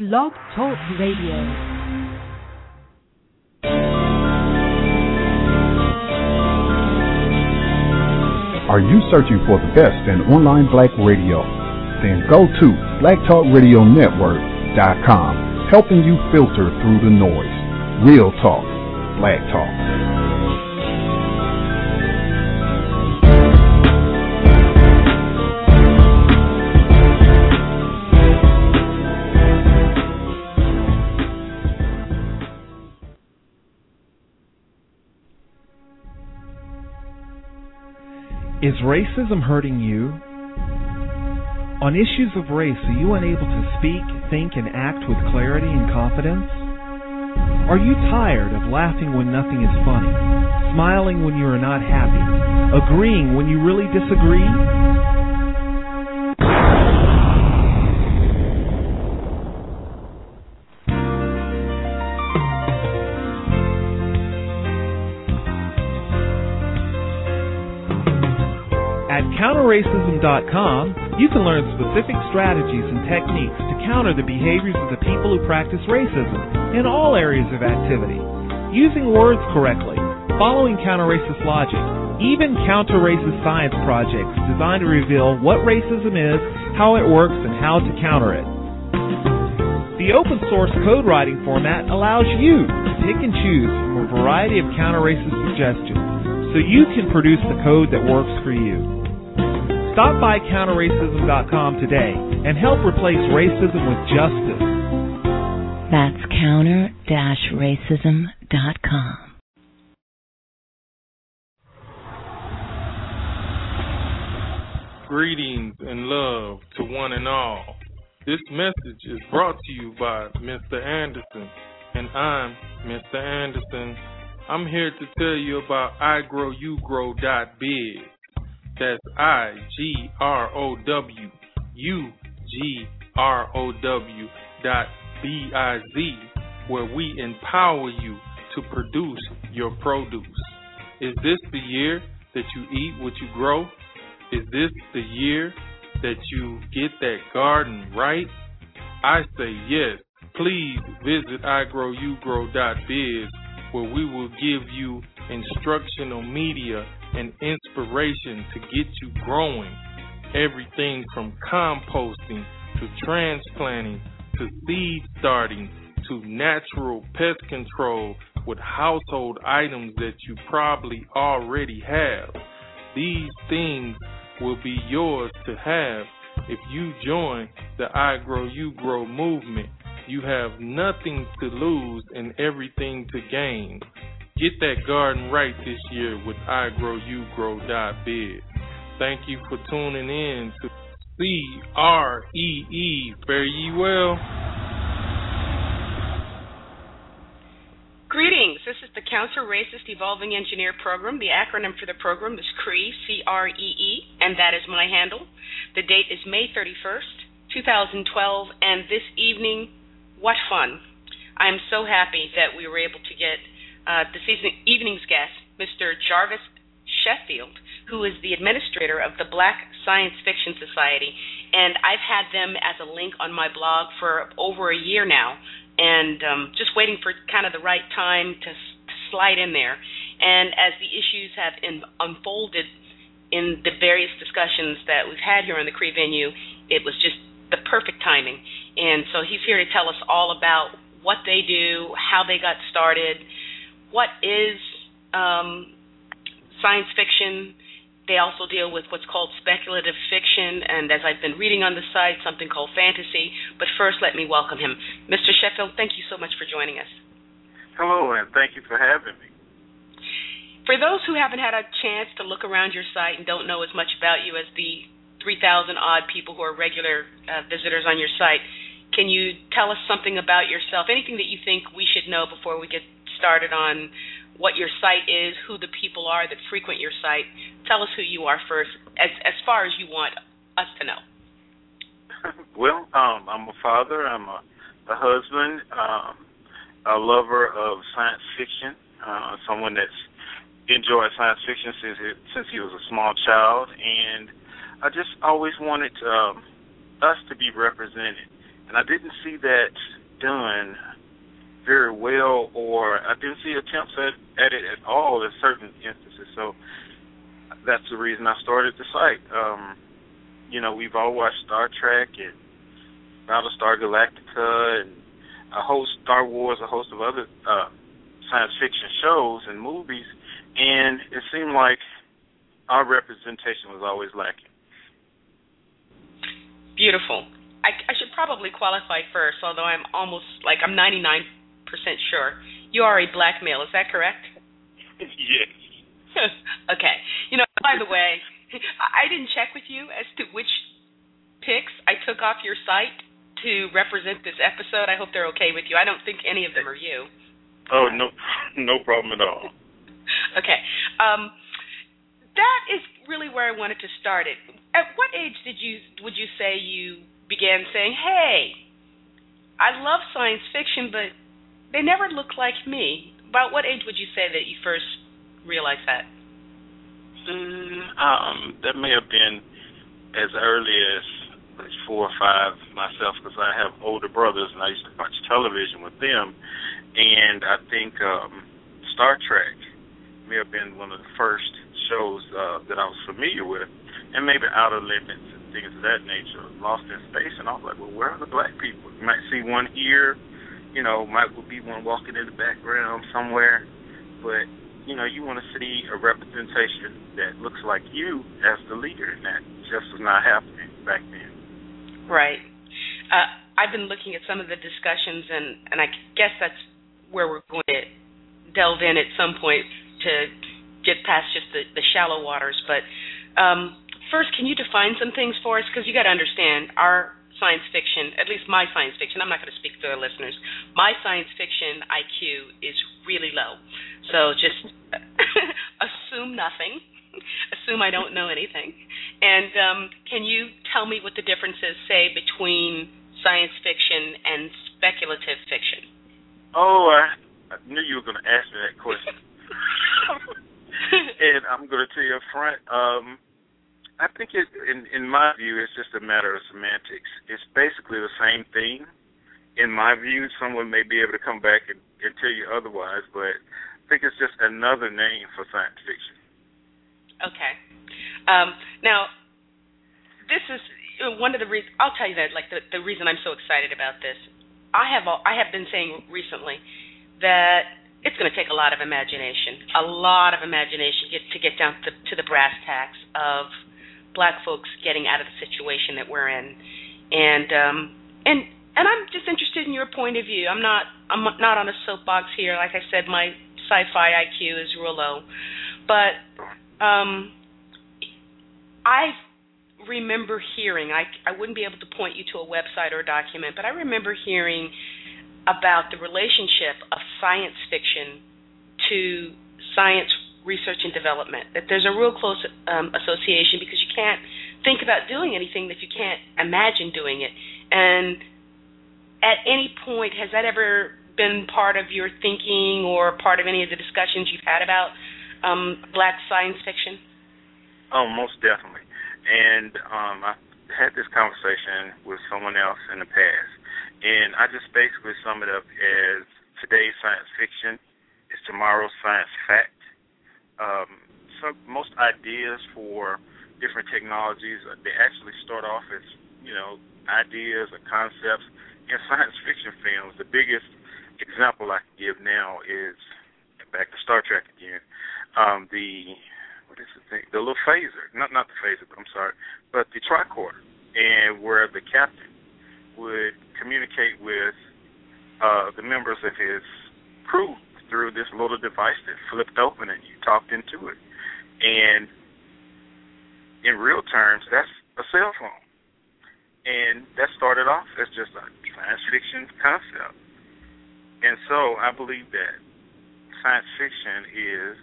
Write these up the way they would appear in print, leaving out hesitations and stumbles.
Blog Talk Radio. Are you searching for the best in online black radio? Then go to blacktalkradionetwork.com, helping you filter through the noise. Real talk, black talk. Is racism hurting you? On issues of race, are you unable to speak, think, and act with clarity and confidence? Are you tired of laughing when nothing is funny, smiling when you are not happy, agreeing when you really disagree? At counterracism.com, you can learn specific strategies and techniques to counter the behaviors of the people who practice racism in all areas of activity, using words correctly, following counter-racist logic, even counter-racist science projects designed to reveal what racism is, how it works, and how to counter it. The open-source code writing format allows you to pick and choose from a variety of counter-racist suggestions so you can produce the code that works for you. Stop by counterracism.com today and help replace racism with justice. That's counter-racism.com. Greetings and love to one and all. This message is brought to you by Mr. Anderson, and I'm Mr. Anderson. I'm here to tell you about igrowugrow.biz. That's igrowugrow.biz, where we empower you to produce your produce. Is this the year that you eat what you grow? Is this the year that you get that garden right? I say yes. Please visit igrowugrow.biz, where we will give you instructional media and inspiration to get you growing. Everything from composting to transplanting to seed starting to natural pest control with household items that you probably already have. These things will be yours to have if you join the I Grow You Grow movement. You have nothing to lose and everything to gain. Get that garden right this year with igrowugrow.biz. Thank you for tuning in to CREE. Fare ye well. Greetings. This is the Counter-Racist Evolving Engineer Program. The acronym for the program is CREE, C-R-E-E, and that is my handle. The date is May 31st, 2012, and this evening, what fun. I'm so happy that we were able to get this evening's guest, Mr. Jarvis Sheffield, who is the administrator of the Black Science Fiction Society, and I've had them as a link on my blog for over a year now, and just waiting for kind of the right time to slide in there. And as the issues have unfolded in the various discussions that we've had here on the CREE venue, it was just the perfect timing. And so he's here to tell us all about what they do, how they got started, what is science fiction. They also deal with what's called speculative fiction, and as I've been reading on the site, something called fantasy. But first, let me welcome him. Mr. Sheffield, thank you so much for joining us. Hello, and thank you for having me. For those who haven't had a chance to look around your site and don't know as much about you as the 3,000-odd people who are regular visitors on your site, can you tell us something about yourself, anything that you think we should know before we get started on what your site is, who the people are that frequent your site? Tell us who you are first, as far as you want us to know. Well, I'm a father, I'm a husband, a lover of science fiction, someone that's enjoyed science fiction since he was a small child, and I just always wanted us to be represented And I didn't see that done very well, or I didn't see attempts at it at all in certain instances. So that's the reason I started the site. We've all watched Star Trek and Battlestar Galactica and a host Star Wars, a host of other science fiction shows and movies, and it seemed like our representation was always lacking. Beautiful. I should probably qualify first, although I'm 99% sure. You are a black male, is that correct? Yes. Okay. By the way, I didn't check with you as to which pics I took off your site to represent this episode. I hope they're okay with you. I don't think any of them are you. Oh, no problem at all. Okay. That is really where I wanted to start it. At what age would you say you began saying, hey, I love science fiction, but they never look like me? About what age would you say that you first realized that? That may have been as early as 4 or 5 myself, because I have older brothers, and I used to watch television with them. And I think Star Trek may have been one of the first shows that I was familiar with, and maybe Outer Limits and things of that nature, Lost in Space, and I was like, well, where are the black people? You might see one here, might be one walking in the background somewhere, but, you want to see a representation that looks like you as the leader, and that just was not happening back then. Right. I've been looking at some of the discussions, and I guess that's where we're going to delve in at some point to get past just the shallow waters. But first, can you define some things for us? Because you got to understand, our science fiction, at least my science fiction, I'm not going to speak to our listeners, my science fiction IQ is really low. So just assume nothing. Assume I don't know anything. And can you tell me what the difference is, say, between science fiction and speculative fiction? Oh, I knew you were going to ask me that question. And I'm going to tell you up front, I think in my view, it's just a matter of semantics. It's basically the same thing. In my view, someone may be able to come back and tell you otherwise, but I think it's just another name for science fiction. Okay. Now, this is one of the reasons. I'll tell you that, the reason I'm so excited about this. I have been saying recently that it's going to take a lot of imagination to get down to the brass tacks of black folks getting out of the situation that we're in, and I'm just interested in your point of view. I'm not on a soapbox here. Like I said, my sci-fi IQ is real low, but I remember hearing. I wouldn't be able to point you to a website or a document, but I remember hearing about the relationship of science fiction to science research and development, that there's a real close association, because you can't think about doing anything that you can't imagine doing it. And at any point, has that ever been part of your thinking or part of any of the discussions you've had about black science fiction? Oh, most definitely. And I had this conversation with someone else in the past, and I just basically sum it up as today's science fiction is tomorrow's science fact. Most ideas for different technologies, they actually start off as, ideas or concepts in science fiction films. The biggest example I can give now is, back to Star Trek again, the little phaser, not the phaser, but the tricorder, and where the captain would communicate with the members of his crew through this little device that flipped open and you talked into it. And in real terms, that's a cell phone. And that started off as just a science fiction concept. And so I believe that science fiction is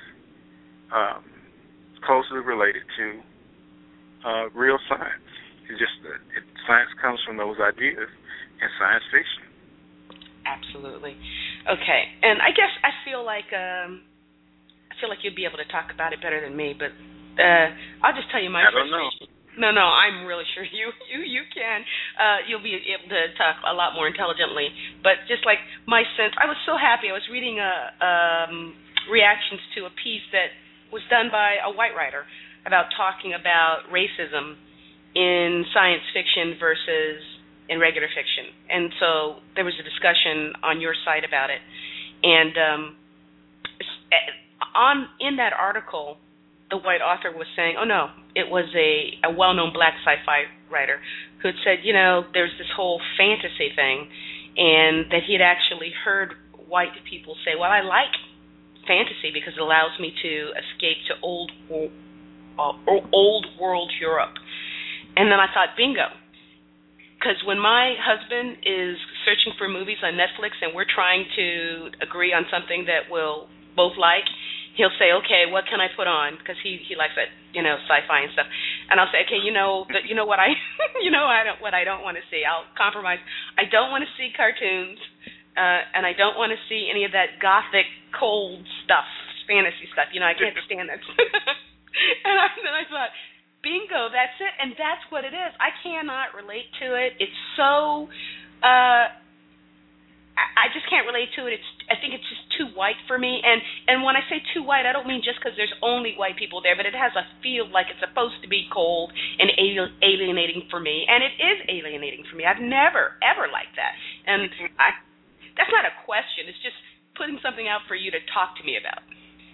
closely related to real science. It's just that science comes from those ideas in science fiction. Absolutely. Okay. And I guess I feel like you'd be able to talk about it better than me, but I'll just tell you my frustration. No, I'm really sure you can. You'll be able to talk a lot more intelligently. But just like my sense, I was so happy. I was reading reactions to a piece that was done by a white writer about talking about racism in science fiction versus in regular fiction. And so there was a discussion on your site about it. And in that article, the white author was saying, oh, no, it was a well-known black sci-fi writer who had said, there's this whole fantasy thing, and that he had actually heard white people say, well, I like fantasy because it allows me to escape to old world Europe. And then I thought, bingo. Because when my husband is searching for movies on Netflix and we're trying to agree on something that we'll both like, he'll say, okay, what can I put on? Because he likes that, sci-fi and stuff. And I'll say, okay, what I what I don't want to see. I'll compromise. I don't want to see cartoons, and I don't want to see any of that gothic, cold stuff, fantasy stuff. I can't stand that. And then I thought, bingo, that's it, and that's what it is. I cannot relate to it. It's so, I just can't relate to it. I think it's just too white for me. And when I say too white, I don't mean just because there's only white people there, but it has a feel like it's supposed to be cold and alienating for me, and it is alienating for me. I've never, ever liked that. And that's not a question. It's just putting something out for you to talk to me about.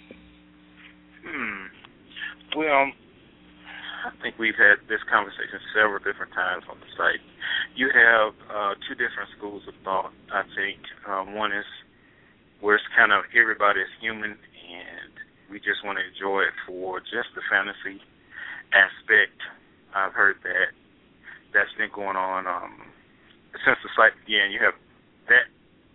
Well, I think we've had this conversation several different times on the site. You have two different schools of thought, I think. One is where it's kind of everybody is human and we just want to enjoy it for just the fantasy aspect. I've heard that. That's been going on since the site began. You have that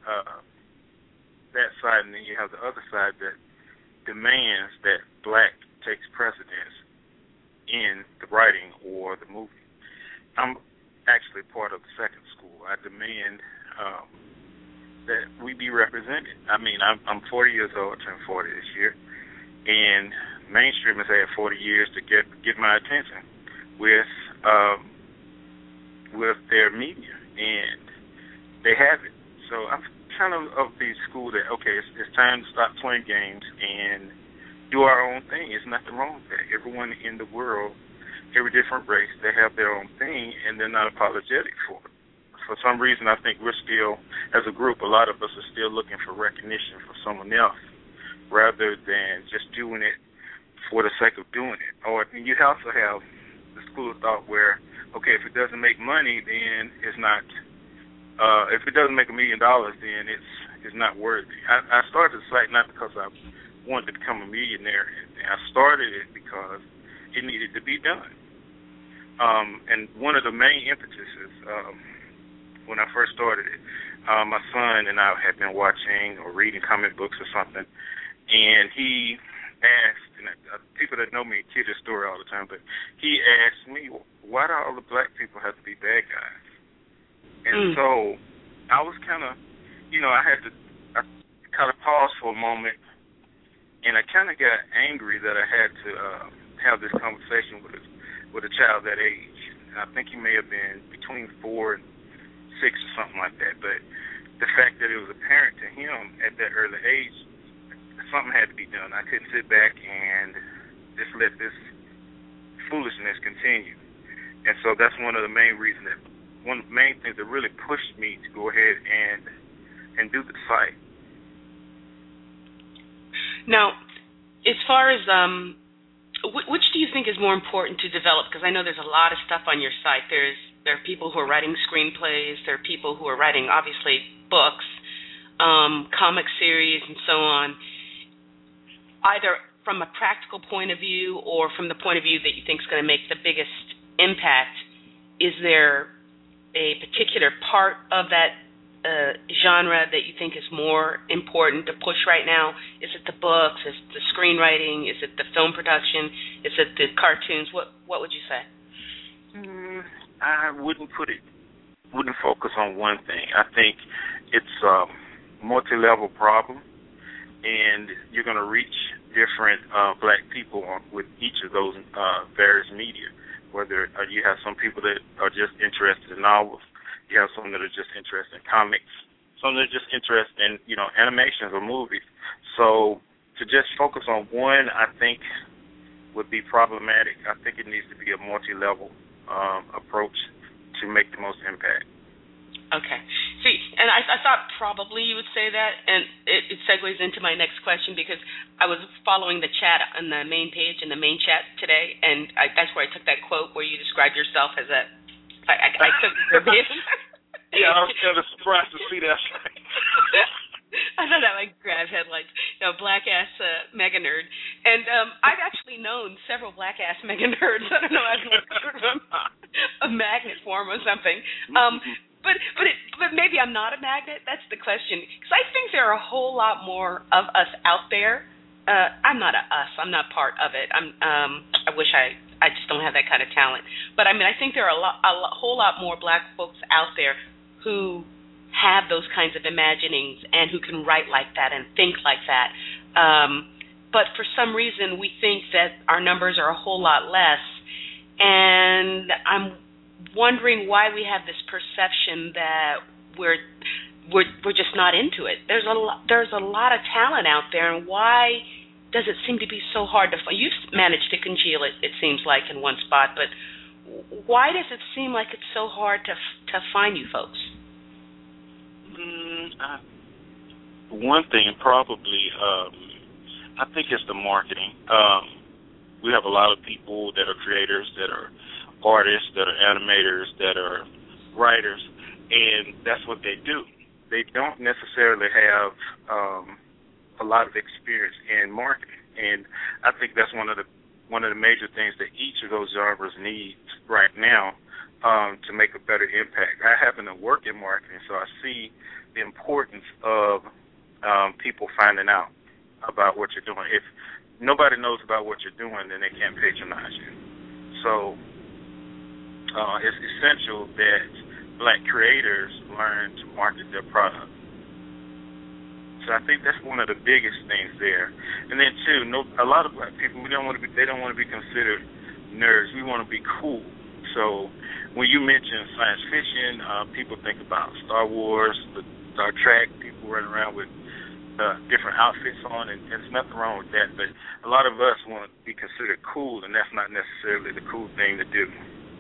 side, and then you have the other side that demands that black takes precedence in the writing or the movie. I'm actually part of the second school. I demand that we be represented. I mean, I'm 40 years old, I turned 40 this year, and mainstream has had 40 years to get my attention with their media, and they have it. So I'm kind of the school that, okay, it's time to stop playing games and do our own thing. There's nothing wrong with that. Everyone in the world, every different race, they have their own thing, and they're not apologetic for it. For some reason, I think we're still, as a group, a lot of us are still looking for recognition from someone else rather than just doing it for the sake of doing it. Or you also have the school of thought where, okay, if it doesn't make money, then it's not, if it doesn't make $1 million, then it's not worthy. I started the site not because I wanted to become a millionaire. I started it because it needed to be done. And one of the main impetuses when I first started it, my son and I had been watching or reading comic books or something, and he asked, and people that know me kid this story all the time, but he asked me, why do all the black people have to be bad guys? And so I was kind of, I kind of paused for a moment, and I kind of got angry that I had to have this conversation with a child that age. I think he may have been between 4 and 6 or something like that. But the fact that it was apparent to him at that early age, something had to be done. I couldn't sit back and just let this foolishness continue. And so that's one of the main things that really pushed me to go ahead and do the site. Now, as far as which do you think is more important to develop? Because I know there's a lot of stuff on your site. There are people who are writing screenplays. There are people who are writing, obviously, books, comic series, and so on. Either from a practical point of view or from the point of view that you think is going to make the biggest impact, is there a particular part of that genre that you think is more important to push right now? Is it the books? Is it the screenwriting? Is it the film production? Is it the cartoons? What would you say? I wouldn't focus on one thing. I think it's a multi-level problem, and you're going to reach different black people with each of those various media. whether you have some people that are just interested in novels, you have some that are just interested in comics, some that are just interested in, animations or movies. So to just focus on one, I think, would be problematic. I think it needs to be a multi-level approach to make the most impact. Okay. See, and I thought probably you would say that, and it segues into my next question because I was following the chat on the main page in the main chat today, and that's where I took that quote where you described yourself as a. I took it verbatim. Yeah, I was kind of surprised to see that. I thought that might grab headlines. Black-ass mega nerd. And I've actually known several black-ass mega nerds. I don't know, as a magnet form or something. But maybe I'm not a magnet. That's the question. Because I think there are a whole lot more of us out there. I'm not a us. I'm not part of it. I wish I just don't have that kind of talent. But I think there are a whole lot more black folks out there who have those kinds of imaginings and who can write like that and think like that. But for some reason, we think that our numbers are a whole lot less. And I'm wondering why we have this perception that we're just not into it. There's a lot of talent out there, and why does it seem to be so hard to find? You've managed to congeal it seems like, in one spot, but why does it seem like it's so hard to find you folks? One thing, probably, I think it's the marketing. We have a lot of people that are creators, that are artists, that are animators, that are writers, and that's what they do. They don't necessarily have a lot of experience in marketing, and I think that's one of the major things that each of those genres needs right now to make a better impact. I happen to work in marketing, so I see the importance of people finding out about what you're doing. If nobody knows about what you're doing, then they can't patronize you. So it's essential that black creators learn to market their product. So I think that's one of the biggest things there. And then too, a lot of black people, they don't want to be considered nerds. We want to be cool. So when you mention science fiction, people think about Star Wars, Star Trek, people running around with different outfits on, and there's nothing wrong with that. But a lot of us want to be considered cool, and that's not necessarily the cool thing to do.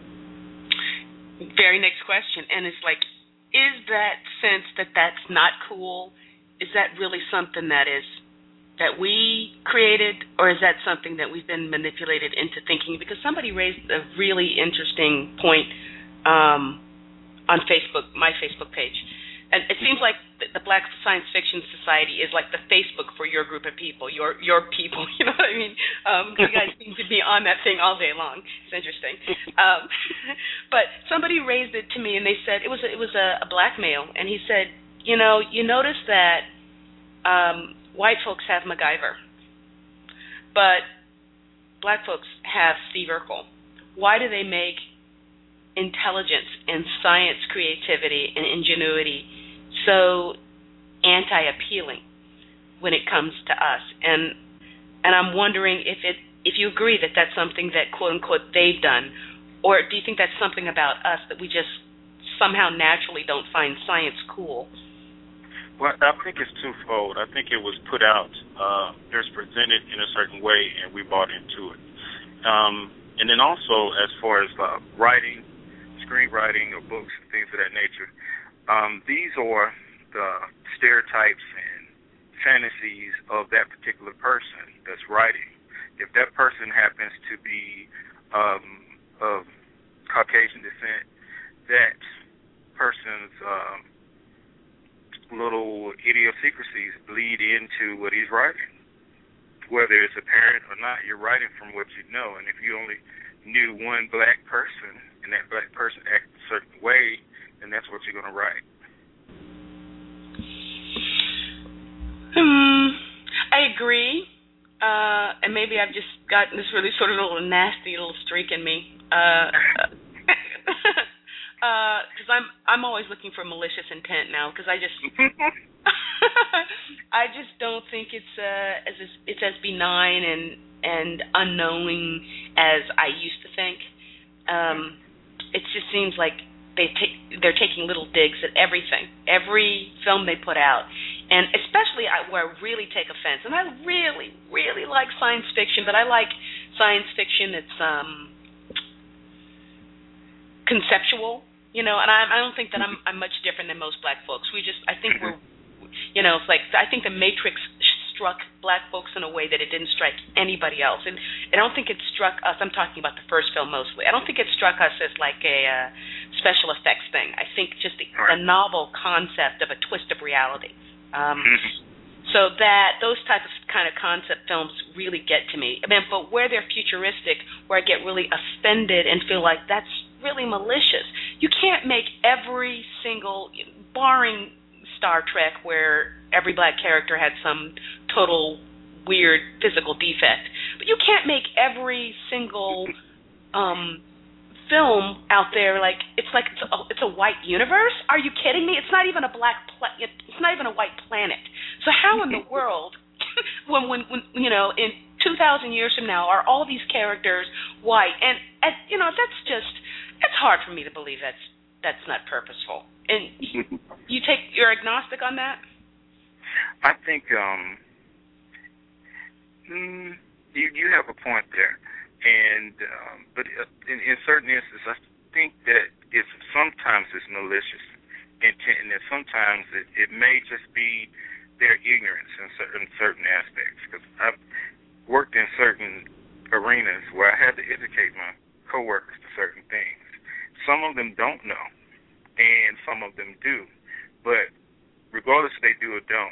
Very next question, and it's like, is that sense that that's not cool, is that really something that we created, or is that something that we've been manipulated into thinking? Because somebody raised a really interesting point on Facebook, my Facebook page. And it seems like the Black Science Fiction Society is like the Facebook for your group of people, your people. You know what I mean? You guys seem to be on that thing all day long. It's interesting. But somebody raised it to me, and they said it was a black male, and he said, you notice that white folks have MacGyver, but black folks have Steve Urkel. Why do they make intelligence and science, creativity, and ingenuity so anti-appealing when it comes to us? And I'm wondering if you agree that that's something that, quote unquote, they've done, or do you think that's something about us that we just somehow naturally don't find science cool? Well, I think it's twofold. I think it was put out, it was presented in a certain way, and we bought into it. And then also, as far as writing, screenwriting, or books and things of that nature, these are the stereotypes and fantasies of that particular person that's writing. If that person happens to be of Caucasian descent, that person's little idiosyncrasies bleed into what he's writing. Whether it's apparent or not, you're writing from what you know. And if you only knew one black person and that black person acted a certain way, then that's what you're going to write. I agree. And maybe I've just gotten this really sort of little nasty little streak in me. Because I'm always looking for malicious intent now, because I just don't think it's as benign and unknowing as I used to think. it just seems like they're taking little digs at everything, every film they put out, and especially where I really take offense. And I really, really like science fiction, but I like science fiction that's conceptual, and I don't think that I'm much different than most black folks. I think we're, it's like I think the Matrix struck black folks in a way that it didn't strike anybody else, and I don't think it struck us. I'm talking about the first film mostly. I don't think it struck us as like a special effects thing. I think just the novel concept of a twist of reality. So that those type of kind of concept films really get to me. But where they're futuristic, where I get really offended and feel like that's really malicious. You can't make every single, barring Star Trek, where every black character had some total weird physical defect, but you can't make every single film out there like it's a white universe. Are you kidding me? It's not even a it's not even a white planet. So how in the world, when in 2,000 years from now, are all these characters white? And it's hard for me to believe that's not purposeful. And you're agnostic on that? I think you have a point there, and but in certain instances, I think that sometimes it's malicious intent, and that sometimes it may just be their ignorance in certain aspects. Because I've worked in certain arenas where I had to educate my coworkers to certain things. Some of them don't know, and some of them do, but regardless if they do or don't,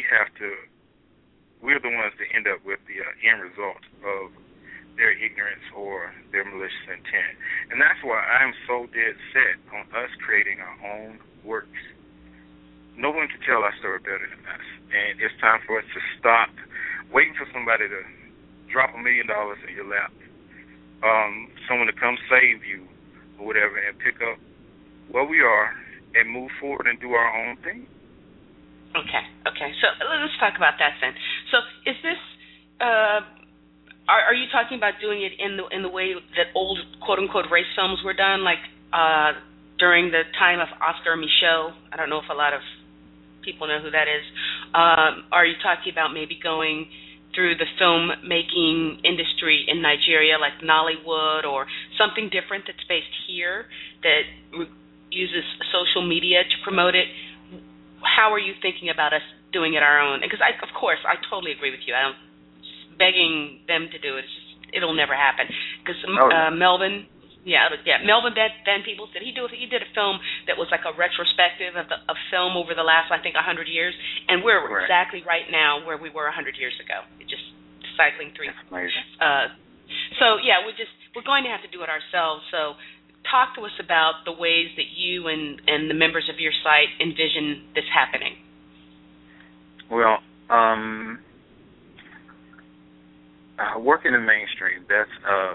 we're the ones that end up with the end result of their ignorance or their malicious intent. And that's why I'm so dead set on us creating our own works. No one can tell our story better than us. And it's time for us to stop waiting for somebody to drop $1 million in your lap, someone to come save you or whatever, and pick up where we are and move forward and do our own thing. Okay. So let's talk about that then. So is this? Are you talking about doing it in the way that old quote unquote race films were done, like during the time of Oscar Micheaux? I don't know if a lot of people know who that is. Are you talking about maybe going through the filmmaking industry in Nigeria, like Nollywood, or something different that's based here that uses social media to promote it? How are you thinking about us doing it our own? Because of course, I totally agree with you. I don't begging them to do it. It'll never happen. Because Melvin Van Peebles he did a film that was like a retrospective of film over the last, I think, 100 years, and we're exactly right now where we were 100 years ago. Just cycling through. So yeah, we're going to have to do it ourselves. So talk to us about the ways that you and the members of your site envision this happening. Well, working in mainstream, that's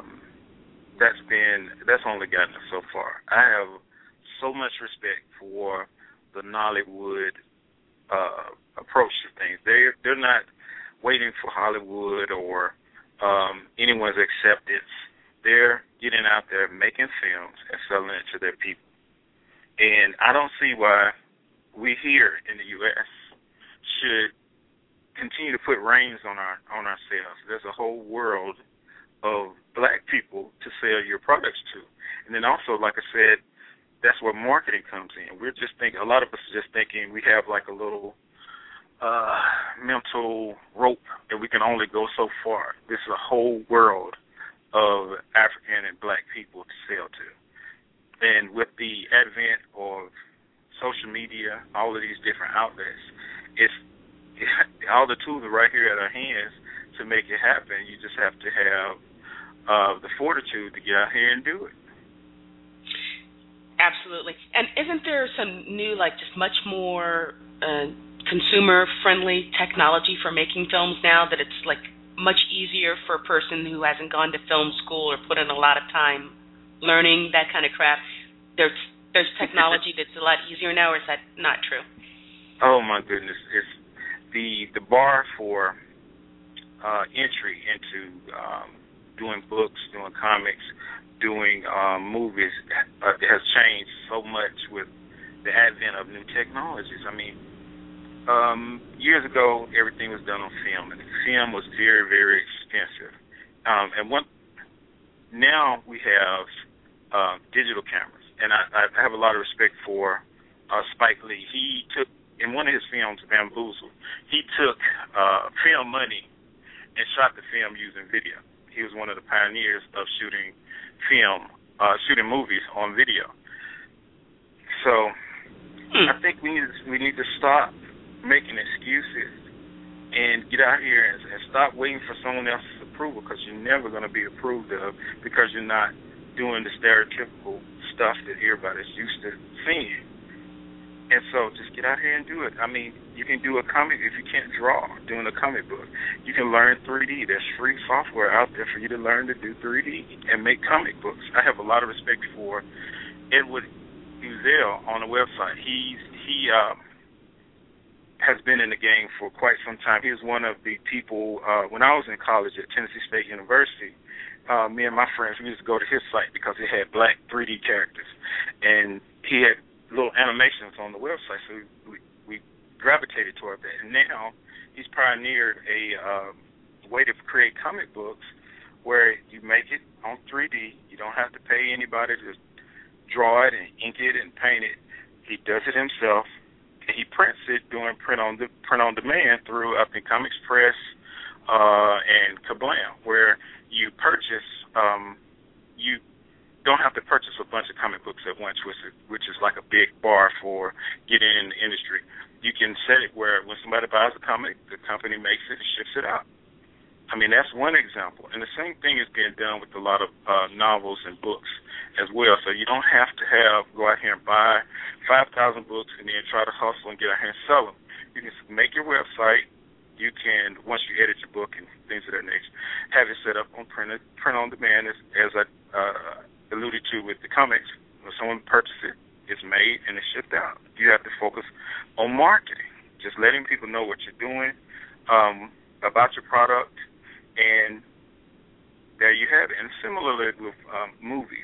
only gotten us so far. I have so much respect for the Nollywood approach to things. They're not waiting for Hollywood or anyone's acceptance. They're getting out there, making films, and selling it to their people. And I don't see why we here in the U.S. should continue to put reins on ourselves. There's a whole world of black people to sell your products to. And then also, like I said, that's where marketing comes in. We're just thinking, a lot of us are just thinking we have like a little mental rope and we can only go so far. This is a whole world of African and black people to sell to. And with the advent of social media, all of these different outlets, all the tools are right here at our hands to make it happen. You just have to have the fortitude to get out here and do it. Absolutely. And isn't there some new, like just much more consumer-friendly technology for making films now that it's like much easier for a person who hasn't gone to film school or put in a lot of time learning that kind of craft? There's technology that's a lot easier now, or is that not true? Oh my goodness! It's the bar for entry into doing books, doing comics, doing movies has changed so much with the advent of new technologies. I mean, years ago, everything was done on film, and film was very, very expensive. Now we have digital cameras, and I have a lot of respect for Spike Lee. He took, in one of his films, Bamboozled, he took film money and shot the film using video. He was one of the pioneers of shooting movies on video. So I think we need to stop making excuses and get out here and stop waiting for someone else's approval, because you're never going to be approved of because you're not doing the stereotypical stuff that everybody's used to seeing. And so just get out here and do it. I mean, you can do a comic if you can't draw, doing a comic book. You can learn 3D. There's free software out there for you to learn to do 3D and make comic books. I have a lot of respect for Edward Uzel on the website. He has been in the game for quite some time. He was one of the people, when I was in college at Tennessee State University, me and my friends, we used to go to his site because it had black 3D characters. And he had little animations on the website, so we gravitated toward that. And now he's pioneered a way to create comic books where you make it on 3D. You don't have to pay anybody to draw it and ink it and paint it. He does it himself. He prints it doing print on demand through Up in Comics Press and Kablam, where you purchase. You don't have to purchase a bunch of comic books at once, which is like a big bar for getting in the industry. You can set it where when somebody buys a comic, the company makes it and ships it out. I mean, that's one example. And the same thing is being done with a lot of novels and books as well. So you don't have to go out here and buy 5,000 books and then try to hustle and get out here and sell them. You can make your website. You can, once you edit your book and things of that nature, have it set up on print on demand, as I alluded to with the comics. When someone purchases it, it's made and it's shipped out. You have to focus on marketing, just letting people know what you're doing, about your product, and there you have it. And similarly with movies,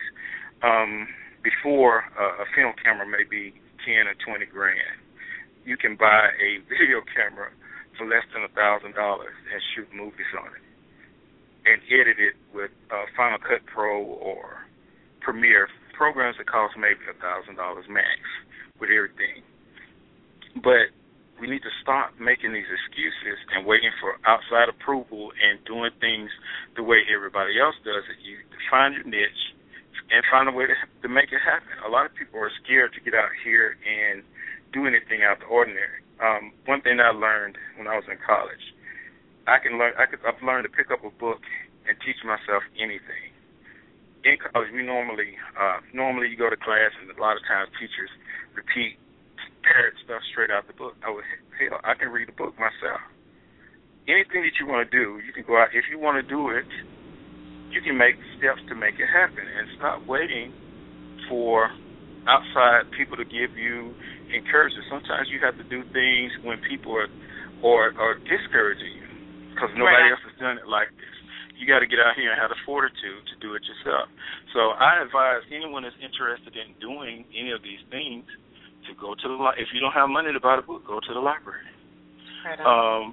before a film camera may be $10 or $20 grand, you can buy a video camera for less than $1,000 and shoot movies on it and edit it with Final Cut Pro or Premiere, programs that cost maybe $1,000 max with everything. But we need to stop making these excuses and waiting for outside approval and doing things the way everybody else does it. You find your niche and find a way to make it happen. A lot of people are scared to get out here and do anything out of the ordinary. One thing I learned when I was in college, I've learned to pick up a book and teach myself anything. In college, we normally you go to class, and a lot of times teachers repeat parrot stuff straight out the book. I can read the book myself. Anything that you want to do, you can go out. If you want to do it, you can make steps to make it happen, and stop waiting for outside people to give you encouragement. Sometimes you have to do things when people are discouraging you because nobody else has done it like this. You got to get out here and have the fortitude to do it yourself. So I advise anyone that's interested in doing any of these things to go to the library. If you don't have money to buy the book, go to the library. Right on.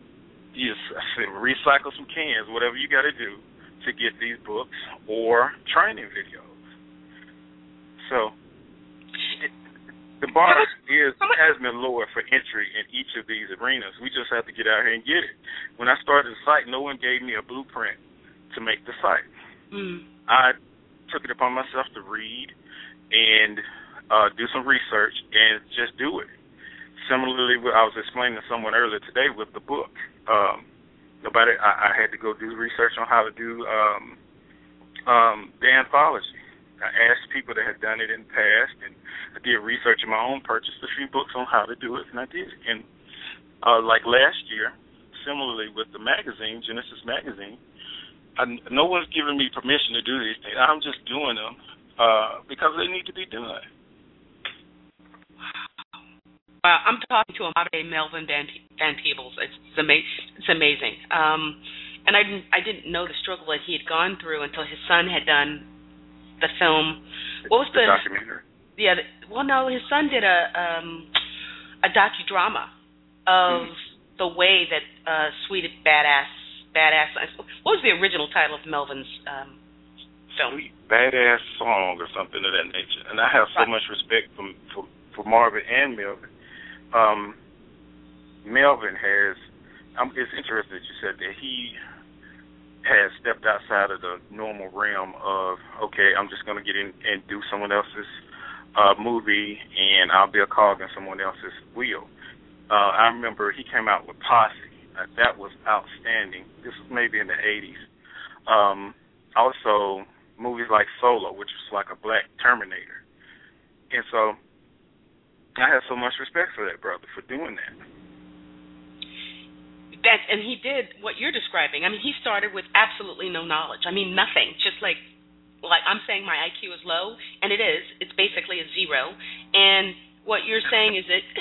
Recycle some cans, whatever you got to do to get these books or training videos. So the bar has been lower for entry in each of these arenas. We just have to get out here and get it. When I started the site, no one gave me a blueprint to make the site. I took it upon myself to read and do some research and just do it. Similarly, I was explaining to someone earlier today with the book. I had to go do research on how to do the anthology. I asked people that had done it in the past, and I did research of my own, purchased a few books on how to do it, and I did it. And like last year, similarly with the magazine, Genesis Magazine, no one's given me permission to do these things. I'm just doing them because they need to be done. I'm talking to a modern-day Melvin Van Peebles. It's amazing. and I didn't know the struggle that he had gone through until his son had done the film. What was the documentary? Yeah, no, his son did a docudrama of the way that Sweet Badass. What was the original title of Melvin's film? Sweet Badass Song or something of that nature. And I have so much respect for Marvin and Melvin. Melvin has. It's interesting that you said that he has stepped outside of the normal realm of, okay, I'm just going to get in and do someone else's movie, and I'll be a cog in someone else's wheel. I remember he came out with Posse. That was outstanding. This was maybe in the 80s. Also, movies like Solo, which was like a black Terminator. And so I have so much respect for that brother for doing that. And he did what you're describing. I mean, he started with absolutely no knowledge. I mean, nothing. Just like I'm saying my IQ is low, and it is. It's basically a 0. And what you're saying is that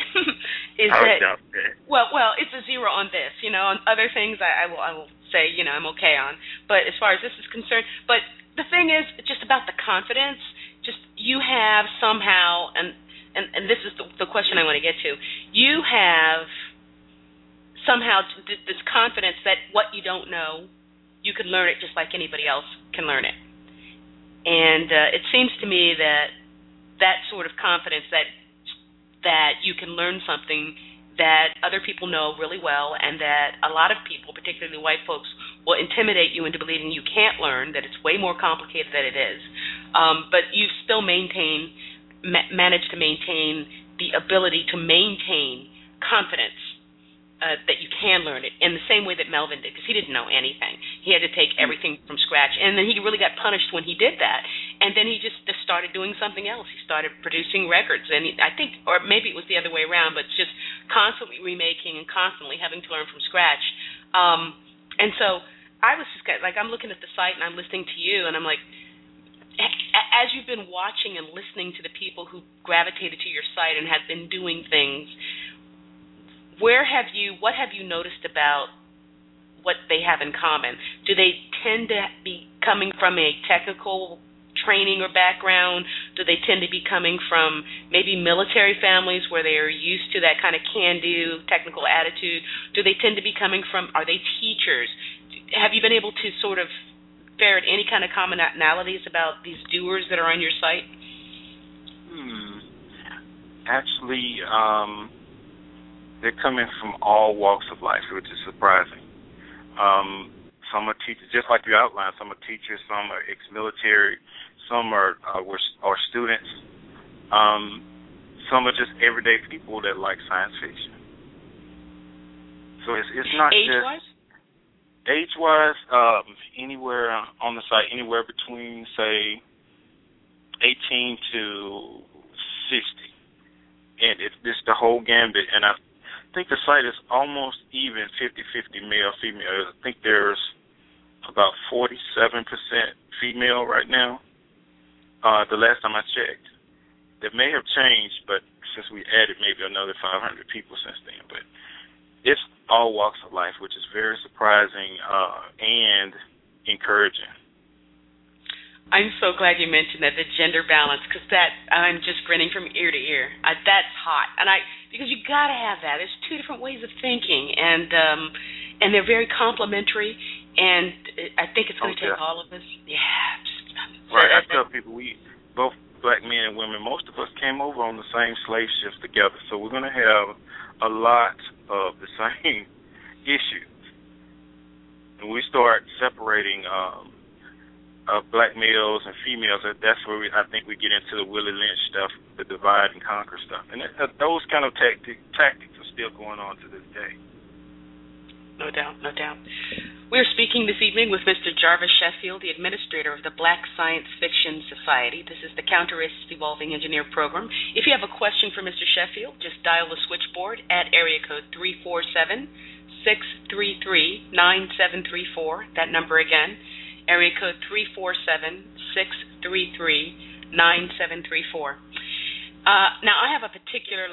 well, it's a 0 on this. You know, on other things I will say, you know, I'm okay on. But as far as this is concerned, but the thing is just about the confidence. Just you have somehow, and this is the question I want to get to. You have somehow this confidence that what you don't know, you can learn it just like anybody else can learn it. And it seems to me that sort of confidence that you can learn something that other people know really well, and that a lot of people, particularly white folks, will intimidate you into believing you can't learn, that it's way more complicated than it is. But you still manage to maintain the ability to maintain confidence that you can learn it in the same way that Melvin did, because he didn't know anything. He had to take everything from scratch, and then he really got punished when he did that. And then he just started doing something else. He started producing records, and I think, or maybe it was the other way around, but just constantly remaking and constantly having to learn from scratch. And so I was just like, I'm looking at the site and I'm listening to you, and I'm like, as you've been watching and listening to the people who gravitated to your site and have been doing things, what have you noticed about what they have in common? Do they tend to be coming from a technical training or background? Do they tend to be coming from maybe military families where they are used to that kind of can-do technical attitude? Do they tend to be coming from, are they teachers? Have you been able to sort of ferret any kind of commonalities about these doers that are on your site? Actually, they're coming from all walks of life, which is surprising. Some are teachers, just like you outlined. Some are teachers, some are ex-military, some are students. Some are just everyday people that like science fiction. So it's not age-wise? Age-wise, anywhere on the site, anywhere between, say, 18 to 60. And it's the whole gambit. And I think the site is almost even 50-50 male-female. I think there's about 47% female right now, the last time I checked. That may have changed, but since we added maybe another 500 people since then. But it's all walks of life, which is very surprising and encouraging. I'm so glad you mentioned that, the gender balance, because that I'm just grinning from ear to ear. That's hot, and because you got to have that. There's two different ways of thinking, and they're very complementary. And I think it's going to take all of us. Yeah. Right. I tell people both black men and women, most of us came over on the same slave ships together, so we're going to have a lot of the same issues. When we start separating black males and females, that's where I think we get into the Willie Lynch stuff, the divide and conquer stuff. And those kind of tactics are still going on to this day. No doubt, no doubt. We're speaking this evening with Mr. Jarvis Sheffield, the administrator of the Black Science Fiction Society. This is the Counter-Racist Evolving Engineer Program. If you have a question for Mr. Sheffield, just dial the switchboard at area code 347-633-9734. That number again, area code 347-633-9734. Now, I have a particular,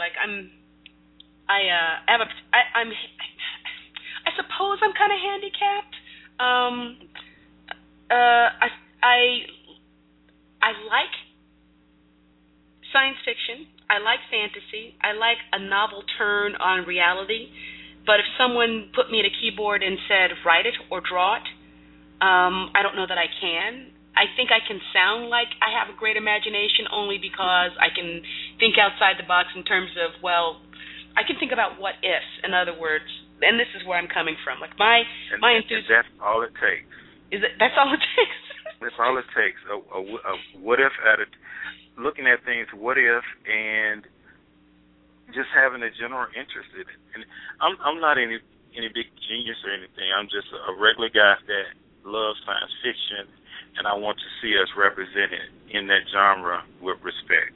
I suppose I'm kind of handicapped. I like science fiction. I like fantasy. I like a novel turn on reality. But if someone put me at a keyboard and said, write it or draw it, I don't know that I can. I think I can sound like I have a great imagination only because I can think outside the box in terms of, well, I can think about what ifs, in other words, and this is where I'm coming from. Like my enthusiasm. That's all it takes. That's all it takes? That's all it takes. A what if looking at things, what if, and just having a general interest in it. And I'm not any big genius or anything. I'm just a regular guy that loves science fiction, and I want to see us represented in that genre with respect.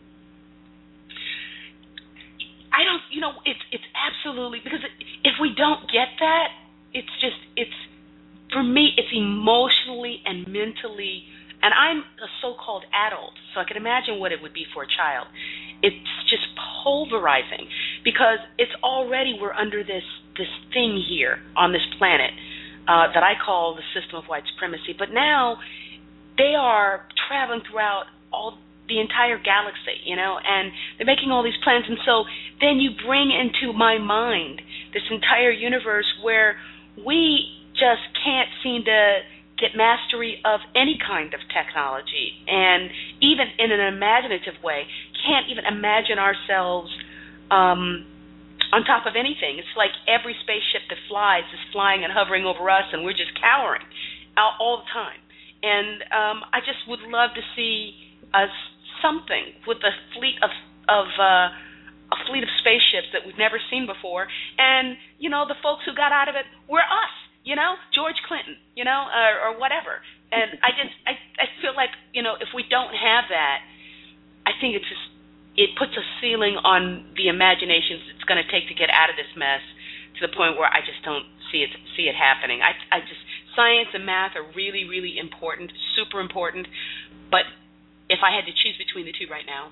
I don't, it's absolutely, because if we don't get that, it's for me, it's emotionally and mentally, and I'm a so-called adult, so I can imagine what it would be for a child. It's just pulverizing, because it's already, we're under this thing here on this planet that I call the system of white supremacy, but now they are traveling throughout the entire galaxy, and they're making all these plans. And so then you bring into my mind this entire universe where we just can't seem to get mastery of any kind of technology, and even in an imaginative way, can't even imagine ourselves on top of anything. It's like every spaceship that flies is flying and hovering over us, and we're just cowering all the time. And I just would love to see us something with a fleet of spaceships that we've never seen before, and the folks who got out of it were us, George Clinton, or whatever. And I feel like if we don't have that, I think it puts a ceiling on the imaginations it's going to take to get out of this mess, to the point where I just don't see it happening. I just, science and math are really, really important, super important, but if I had to choose between the two right now,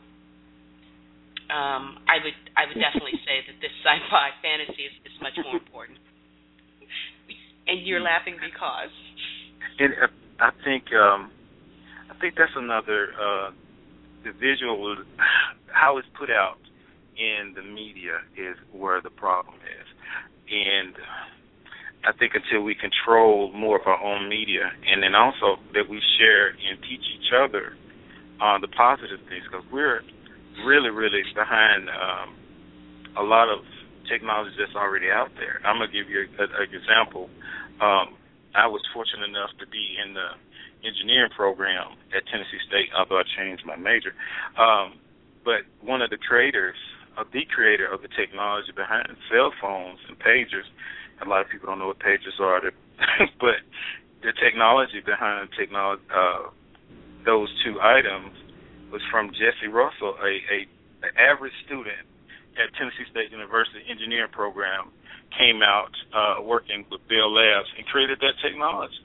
I would definitely say that this sci-fi fantasy is much more important. And you're laughing because. And I think that's another the visual, how it's put out in the media is where the problem is, and I think until we control more of our own media, and then also that we share and teach each other the positive things, because we're really, really behind a lot of technology that's already out there. I'm going to give you an example. I was fortunate enough to be in the engineering program at Tennessee State, although I changed my major. But one of the creator of the technology behind cell phones and pagers, a lot of people don't know what pagers are, but the technology behind those two items was from Jesse Russell, an average student at Tennessee State University engineering program, came out working with Bell Labs and created that technology.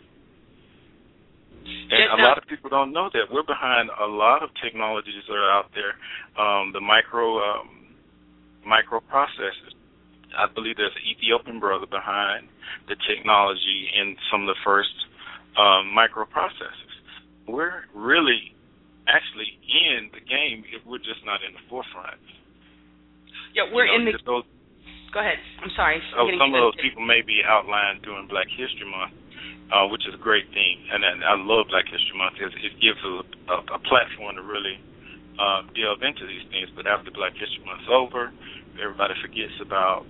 And a lot of people don't know that. We're behind a lot of technologies that are out there. The microprocessors. I believe there's an Ethiopian brother behind the technology in some of the first microprocessors. We're really actually in the game if we're just not in the forefront. Yeah, we're in the... Go ahead. I'm sorry. Some of those people may be outlined during Black History Month, which is a great thing. And I love Black History Month. It gives a platform to really delve into these things. But after Black History Month's over, everybody forgets about,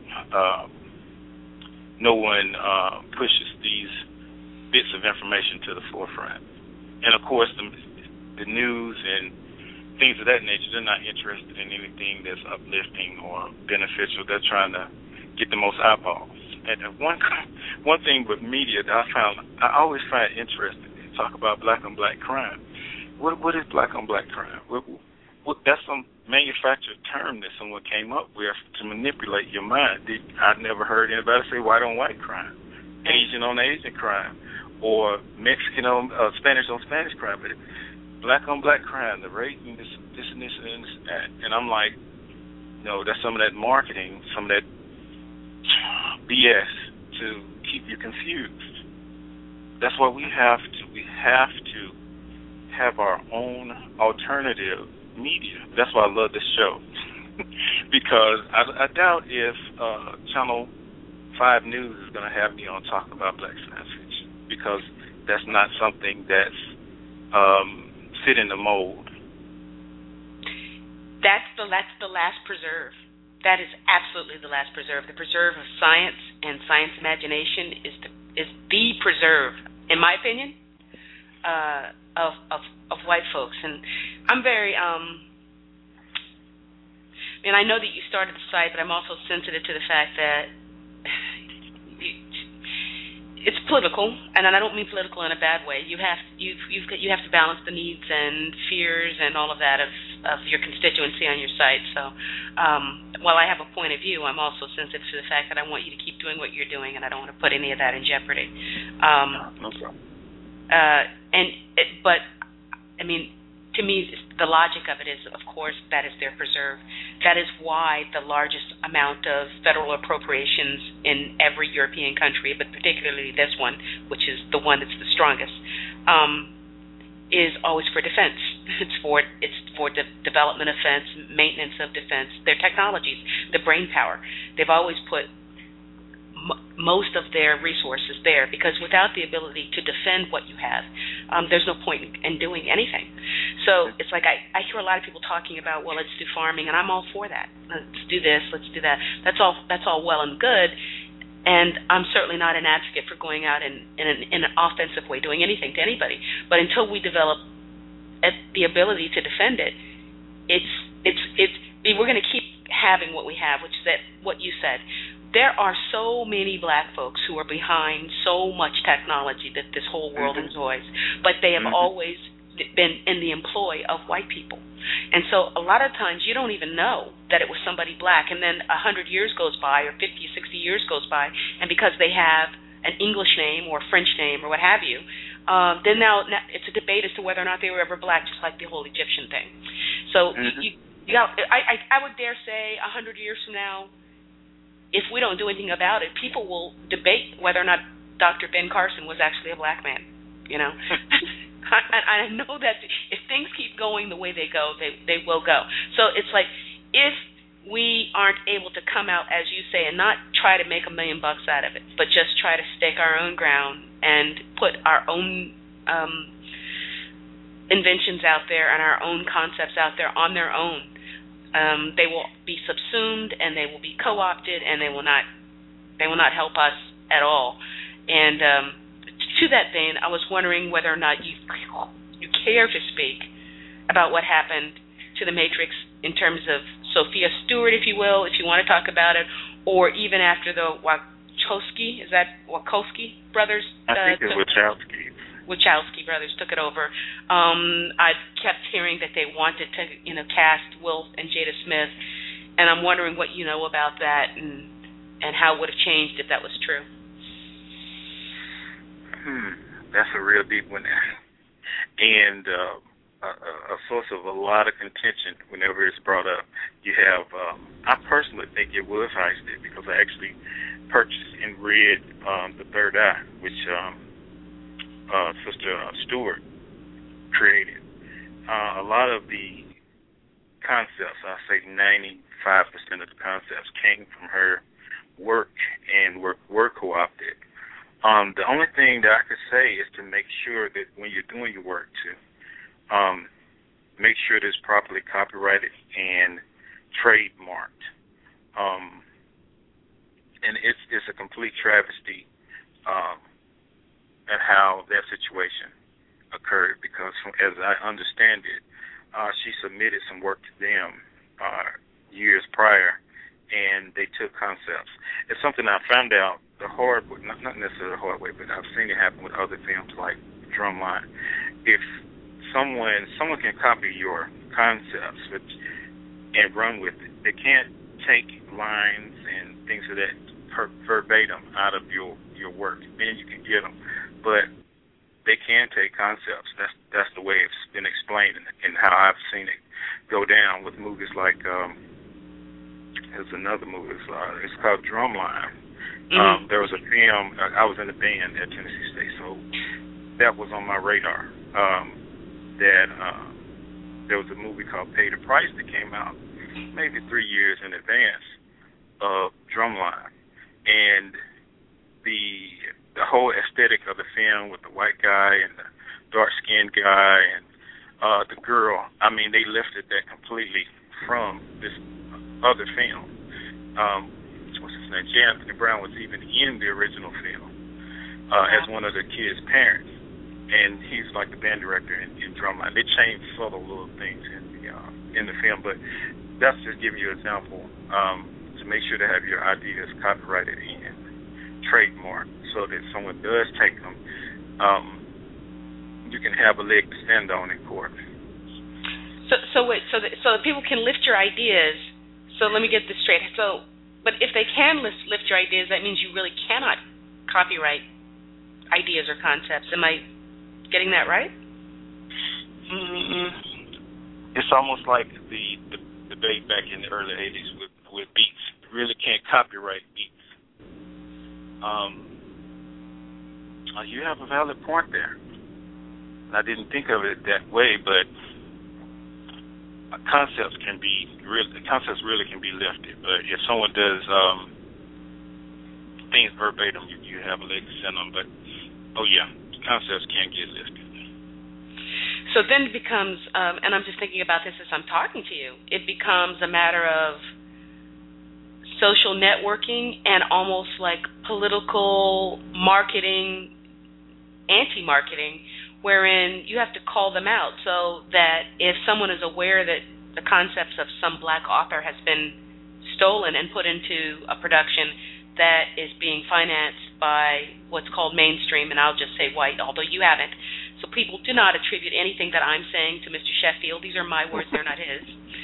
no one pushes these bits of information to the forefront. And, of course, the news and things of that nature, they're not interested in anything that's uplifting or beneficial. They're trying to get the most eyeballs. And one thing with media that I always find interesting, they talk about black-on-black crime. What is black-on-black crime? That's some manufactured term that someone came up with to manipulate your mind. I've never heard anybody say white-on-white crime, Asian-on-Asian crime, or Spanish-on-Spanish crime. But black-on-black crime, the rape, and this and that. And I'm like, that's some of that marketing, some of that BS to keep you confused. that's why we have to have our own alternative media. That's why I love this show. Because I doubt if Channel 5 News is going to have me on talk about Black science fiction, because that's not something that's fit in the mold. That's the last preserve. That is absolutely the last preserve. The preserve of science and science imagination is the preserve, in my opinion, of white folks. And I'm very and I know that you started the site, but I'm also sensitive to the fact that it's political, and I don't mean political in a bad way. You have to balance the needs and fears and all of that of your constituency on your site. So while I have a point of view, I'm also sensitive to the fact that I want you to keep doing what you're doing, and I don't want to put any of that in jeopardy. No problem. But I mean, to me, the logic of it is, of course, that is their preserve. That is why the largest amount of federal appropriations in every European country, but particularly this one, which is the one that's the strongest, is always for defense. It's for development of defense, maintenance of defense, their technologies, the brain power. They've always put most of their resources there, because without the ability to defend what you have, there's no point in doing anything. So it's like I hear a lot of people talking about, well, let's do farming, and I'm all for that. Let's do this, let's do that. That's all well and good, and I'm certainly not an advocate for going out in an offensive way, doing anything to anybody. But until we develop the ability to defend it, we're going to keep having what we have, which is that what you said. There are so many black folks who are behind so much technology that this whole world enjoys, but they have always been in the employ of white people. And so a lot of times you don't even know that it was somebody black, and then 100 years goes by, or 50, 60 years goes by, and because they have an English name or a French name or what have you, then now it's a debate as to whether or not they were ever black, just like the whole Egyptian thing. So I would dare say 100 years from now, if we don't do anything about it, people will debate whether or not Dr. Ben Carson was actually a black man, you know. I know that if things keep going the way they go, they will go. So it's like, if we aren't able to come out, as you say, and not try to make $1 million out of it, but just try to stake our own ground and put our own inventions out there and our own concepts out there on their own, they will be subsumed, and they will be co-opted, and they will not help us at all. And to that vein, I was wondering whether or not you care to speak about what happened to the Matrix in terms of Sophia Stewart, if you will, if you want to talk about it, or even after the Wachowski brothers? I think it's Wachowski brothers took it over. I kept hearing that they wanted to, cast Will and Jada Smith, and I'm wondering what you know about that and how it would have changed if that was true. That's a real deep one, and a source of a lot of contention whenever it's brought up. You have, I personally think it was heisted, because I actually purchased and read The Third Eye, which Sister Stewart created. A lot of the concepts, I say 95% of the concepts, came from her work and were co-opted. The only thing that I could say is to make sure that when you're doing your work, to make sure that it's properly copyrighted and trademarked. And it's a complete travesty at how that situation occurred, because as I understand it, she submitted some work to them years prior, and they took concepts. It's something I found out the hard way, not necessarily the hard way, but I've seen it happen with other films like Drumline. If someone can copy your concepts and run with it, they can't take lines and things of that verbatim out of your work. Then you can get them, but they can take concepts. That's the way it's been explained, and how I've seen it go down with movies like there's another movie. It's called Drumline. There was a film. I was in a band at Tennessee State, so that was on my radar. There was a movie called Pay the Price that came out maybe 3 years in advance of Drumline, and the whole aesthetic of the film with the white guy and the dark-skinned guy and the girl, I mean, they lifted that completely from this other film. What's his name? J. Anthony Brown was even in the original film as one of the kids' parents, and he's like the band director in Drumline. They changed subtle little things in the film, but that's just giving you an example to make sure to have your ideas copyrighted and trademarked, so that someone does take them, you can have a leg to stand on in court. So people can lift your ideas. So let me get this straight. But if they can lift your ideas, that means you really cannot copyright ideas or concepts. Am I getting that right? It's almost like the debate back in the early 80s with beats. You really can't copyright beats. You have a valid point there. I didn't think of it that way, but concepts really can be lifted. But if someone does things verbatim, you have a leg to stand on. But concepts can get lifted. So then it becomes, and I'm just thinking about this as I'm talking to you, it becomes a matter of social networking and almost like political marketing, anti-marketing, wherein you have to call them out so that if someone is aware that the concepts of some black author has been stolen and put into a production that is being financed by what's called mainstream, and I'll just say white, although you haven't. So people do not attribute anything that I'm saying to Mr. Sheffield. These are my words, they're not his.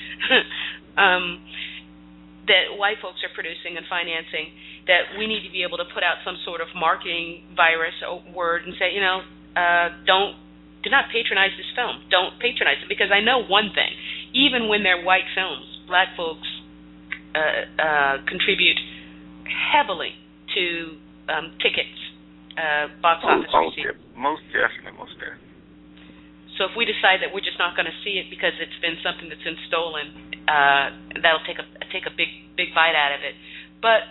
That white folks are producing and financing, that we need to be able to put out some sort of marketing virus or word and say, do not patronize this film. Don't patronize it, because I know one thing. Even when they're white films, black folks contribute heavily to tickets, box office receipts. Most definitely. So if we decide that we're just not going to see it because it's been something that's been stolen, that'll take a big bite out of it. But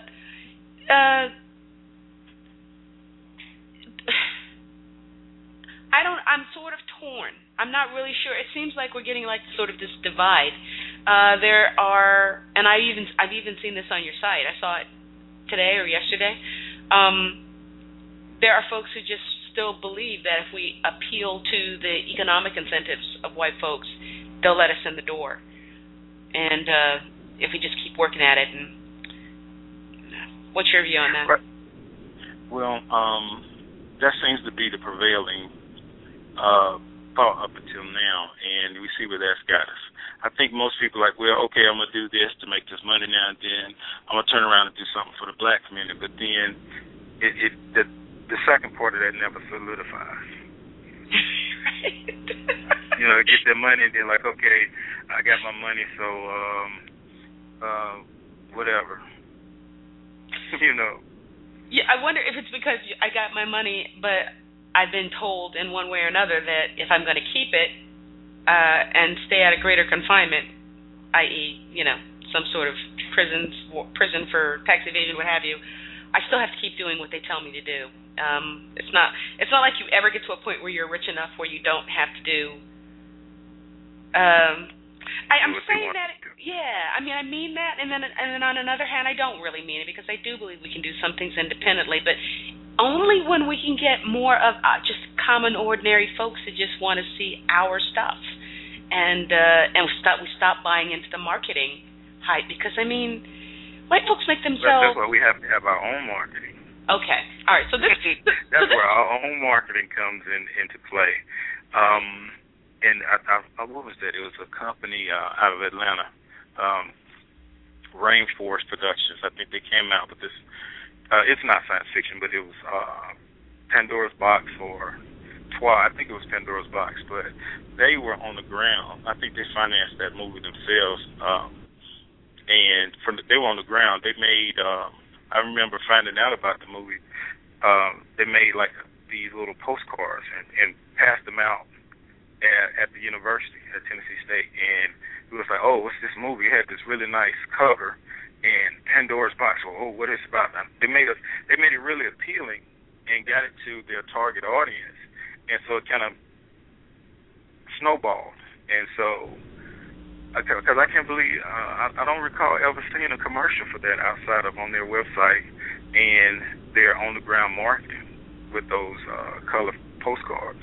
I'm sort of torn. I'm not really sure. It seems like we're getting like sort of this divide. I've even seen this on your site. I saw it today or yesterday. There are folks who just still believe that if we appeal to the economic incentives of white folks, they'll let us in the door. And if we just keep working at it. And what's your view on that? Right. Well, that seems to be the prevailing thought up until now, and we see where that's got us. I think most people are like, well, okay, I'm going to do this to make this money now, and then I'm going to turn around and do something for the black community. But then the second part of that never solidifies. Right. Get their money, and then like, okay, I got my money, so whatever. Yeah, I wonder if it's because I got my money, but I've been told in one way or another that if I'm going to keep it and stay out of greater confinement, i.e., some sort of prison for tax evasion, what have you, I still have to keep doing what they tell me to do. It's not like you ever get to a point where you're rich enough where you don't have to do. I'm saying that. Yeah, I mean that, and then on another hand, I don't really mean it, because I do believe we can do some things independently, but only when we can get more of just common, ordinary folks who just want to see our stuff, and we stop buying into the marketing hype, because white folks make themselves. That's why we have to have our own marketing. Okay, all right. So that's where our own marketing comes into play. And what was that? It was a company out of Atlanta, Rainforest Productions. I think they came out with this. It's not science fiction, but it was Pandora's Box or I think it was Pandora's Box. But they were on the ground. I think they financed that movie themselves. And they were on the ground. They made. I remember finding out about the movie. They made like these little postcards and passed them out at the university at Tennessee State, and we was like, oh, what's this movie? It had this really nice cover and Pandora's Box. Well, oh, what is it about? They made it really appealing and got it to their target audience, and so it kind of snowballed. And so, because I can't believe I don't recall ever seeing a commercial for that outside of on their website and their on-the-ground marketing with those color postcards.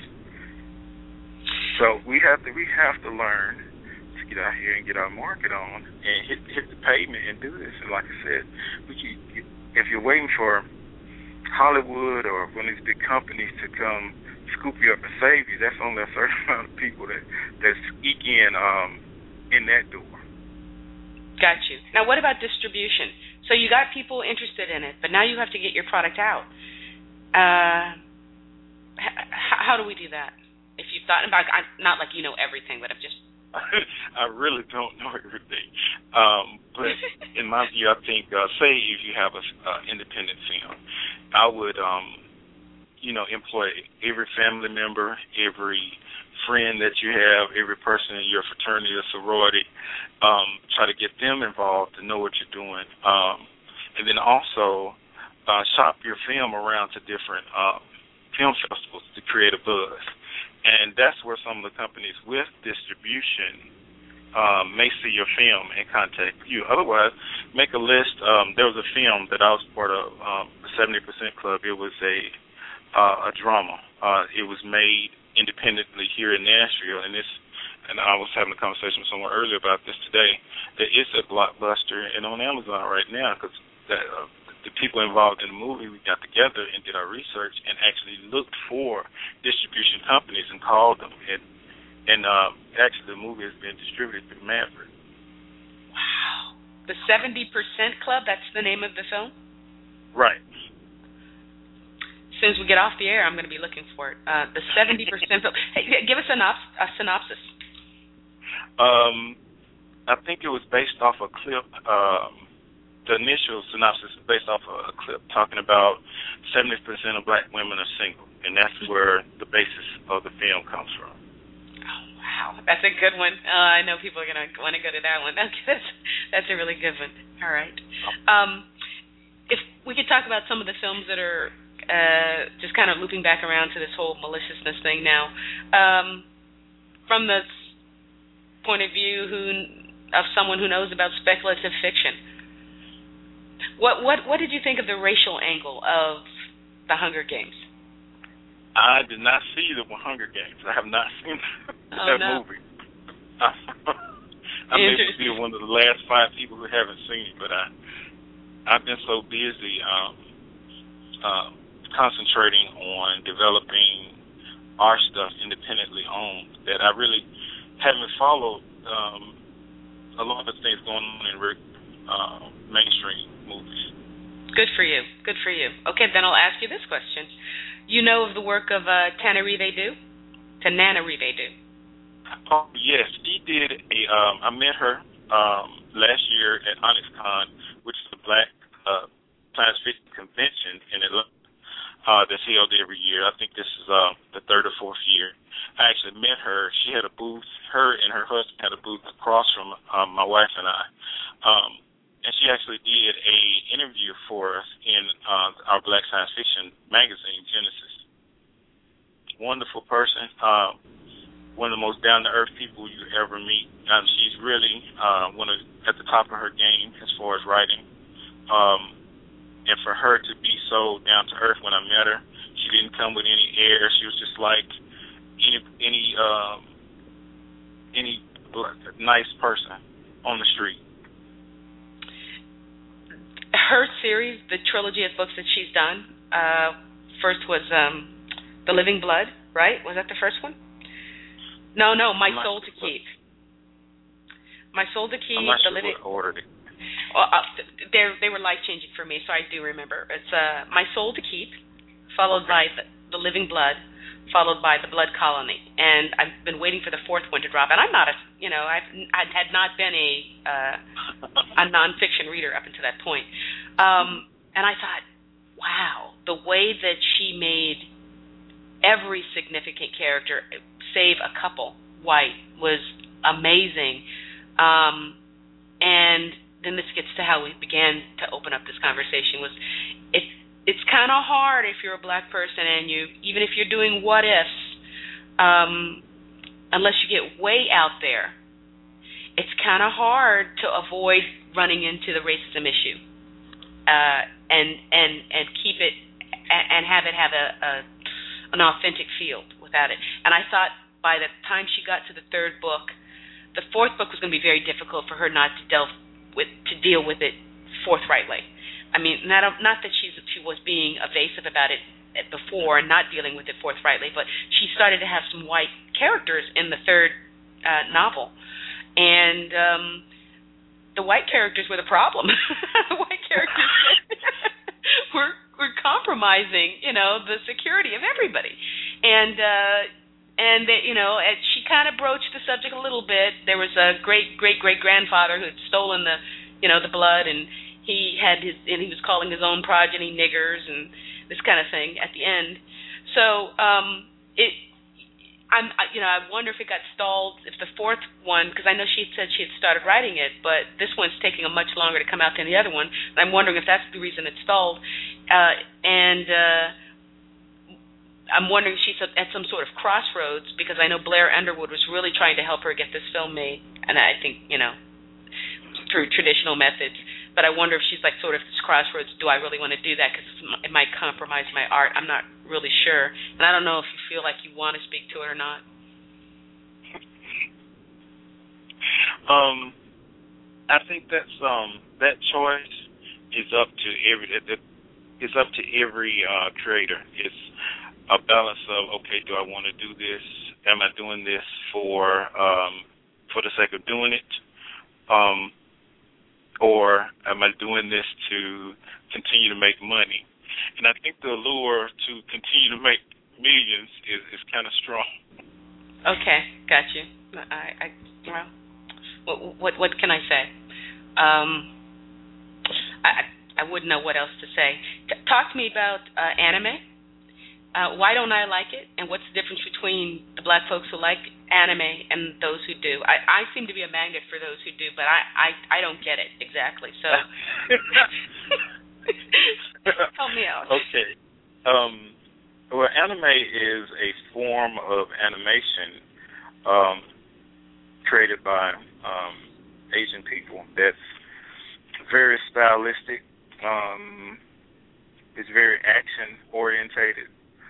So we have to learn to get out here and get our market on and hit the pavement and do this. And like I said, if you're waiting for Hollywood or one of these big companies to come scoop you up and save you, that's only a certain amount of people that eke in that door. Got you. Now, what about distribution? So you got people interested in it, but now you have to get your product out. How do we do that? If you've thought about, not like you know everything, but I've just. I really don't know everything. But in my view, I think, say if you have an independent film, I would, employ every family member, every friend that you have, every person in your fraternity or sorority, try to get them involved to know what you're doing. And then also shop your film around to different film festivals to create a buzz. And that's where some of the companies with distribution may see your film and contact you. Otherwise, make a list. There was a film that I was part of, the 70% Club. It was a drama. It was made independently here in Nashville, and I was having a conversation with someone earlier about this today, that it's a blockbuster and on Amazon right now because the people involved in the movie, we got together and did our research and actually looked for distribution companies and called them. And actually the movie has been distributed through Maverick. Wow. The 70% Club, that's the name of the film? Right. As soon as we get off the air, I'm going to be looking for it. The 70% film. Hey, give us a synopsis. I think it was based off a clip. The initial synopsis is based off a clip talking about 70% of black women are single, and that's where the basis of the film comes from. Oh, wow. That's a good one. I know people are going to want to go to that one. That's a really good one. All right. If we could talk about some of the films that are just kind of looping back around to this whole maliciousness thing now, from the point of view of someone who knows about speculative fiction, What did you think of the racial angle of the Hunger Games? I did not see the Hunger Games. I have not seen that movie. I may be one of the last 5 people who haven't seen it, but I've been so busy concentrating on developing our stuff independently owned that I really haven't followed a lot of things going on in mainstream movies. Good for you. Good for you. Okay, then I'll ask you this question. You know of the work of Tananarive Due? Tananarive Due. Oh, yes. She did I met her last year at OnyxCon, which is the Black Science Fiction Convention in Atlanta that's held every year. I think this is the 3rd or 4th year. I actually met her. She had a booth. Her and her husband had a booth across from my wife and I. And she actually did a interview for us in our Black Science Fiction magazine, Genesis. Wonderful person. One of the most down-to-earth people you ever meet. She's really at the top of her game as far as writing. And for her to be so down-to-earth when I met her, she didn't come with any air. She was just like any nice person on the street. Her series, the trilogy of books that she's done, first was The Living Blood, right? Was that the first one? No, My Soul to Keep. My Soul to Keep. I'm not sure what ordered it. They were life-changing for me, so I do remember. It's My Soul to Keep, followed by the Living Blood, followed by The Blood Colony. And I've been waiting for the 4th one to drop. And I'm not I had not been a nonfiction reader up until that point. And I thought, wow, the way that she made every significant character, save a couple, white, was amazing. And then this gets to how we began to open up this conversation. It's kind of hard if you're a black person and even if you're doing what ifs, unless you get way out there, it's kind of hard to avoid running into the racism issue, and keep it and have it have an authentic feel without it. And I thought by the time she got to the third book, the fourth book was going to be very difficult for her not to deal with it forthrightly. I mean, not that she was being evasive about it before and not dealing with it forthrightly, but she started to have some white characters in the third novel, and the white characters were the problem. The white characters were compromising, the security of everybody, and that, she kind of broached the subject a little bit. There was a great grandfather who had stolen the blood, and he was calling his own progeny niggers and this kind of thing at the end. So I wonder if it got stalled, if the fourth one, because I know she said she had started writing it, but this one's taking much longer to come out than the other one. And I'm wondering if that's the reason it stalled. And I'm wondering if she's at some sort of crossroads, because I know Blair Underwood was really trying to help her get this film made, and I think, through traditional methods. But I wonder if she's like sort of this crossroads. Do I really want to do that? Because it might compromise my art. I'm not really sure. And I don't know if you feel like you want to speak to it or not. I think that choice is up to every creator. It's a balance of, okay, do I want to do this? Am I doing this for the sake of doing it? Or am I doing this to continue to make money? And I think the allure to continue to make millions is kind of strong. Okay, got you. What can I say? I wouldn't know what else to say. Talk to me about anime. Why don't I like it? And what's the difference between the black folks who like anime and those who do? I seem to be a magnet for those who do, but I don't get it exactly. So help me out. Okay. Well, anime is a form of animation created by Asian people that's very stylistic. It's very action orientated.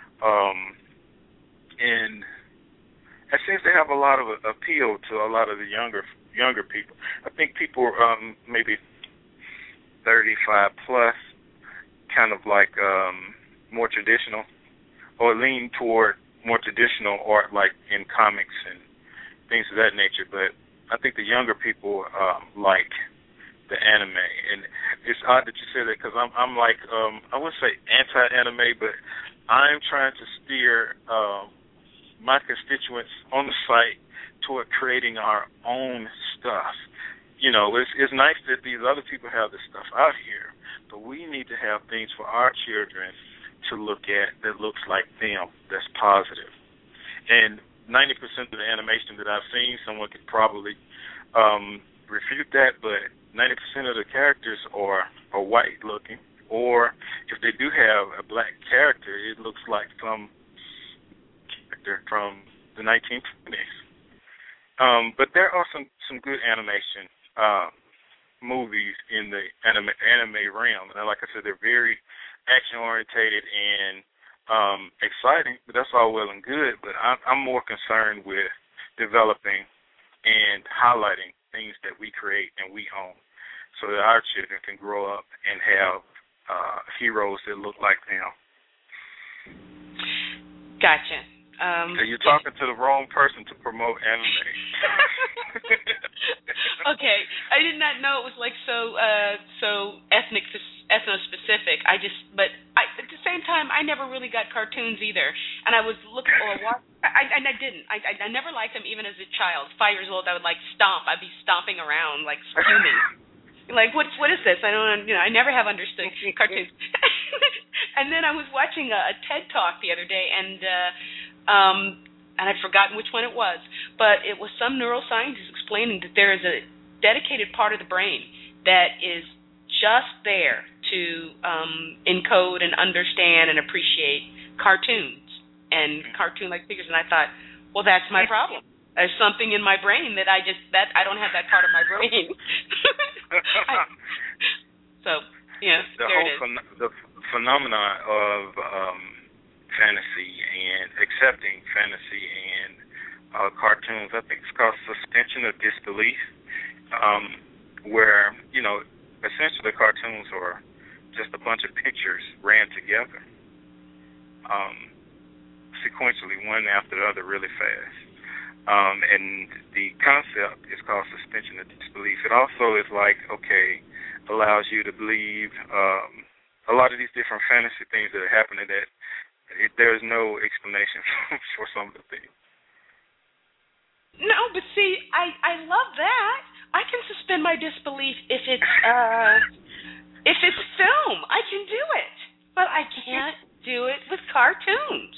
And it seems to have a lot of appeal to a lot of the younger people. I think people maybe 35 plus kind of like more traditional, or lean toward more traditional art, like in comics and things of that nature. But I think the younger people like the anime, and it's odd that you say that, because I'm like I wouldn't say anti-anime, but I'm trying to steer my constituents on the site toward creating our own stuff. It's nice that these other people have this stuff out here, but we need to have things for our children to look at that looks like them, that's positive. And 90% of the animation that I've seen, someone could probably refute that, but 90% of the characters are white looking. Or if they do have a black character, it looks like some character from the 1920s. But there are some good animation movies in the anime realm. And like I said, they're very action-orientated and exciting, but that's all well and good. But I'm more concerned with developing and highlighting things that we create and we own, so that our children can grow up and have heroes that look like them. Gotcha. So you're talking to the wrong person to promote anime. Okay, I did not know it was like so ethno-specific. At the same time, I never really got cartoons either, and I was looking or watching. I didn't. I never liked them even as a child. 5 years old, I would like stomp. I'd be stomping around like screaming. Like, what is this? I don't, I never have understood cartoons. And then I was watching a TED Talk the other day, and I'd forgotten which one it was, but it was some neuroscientist explaining that there is a dedicated part of the brain that is just there to encode and understand and appreciate cartoons and cartoon-like figures. And I thought, well, that's my problem. There's something in my brain that I don't have that part of my brain. So, yeah, there it is. The phenomenon of fantasy and accepting fantasy and cartoons, I think it's called suspension of disbelief, where, essentially cartoons are just a bunch of pictures ran together sequentially, one after the other, really fast. And the concept is called suspension of disbelief. It also is allows you to believe a lot of these different fantasy things that are happening that there's no explanation for some of the things. No, but see, I love that. I can suspend my disbelief if it's film. I can do it, but I can't do it with cartoons.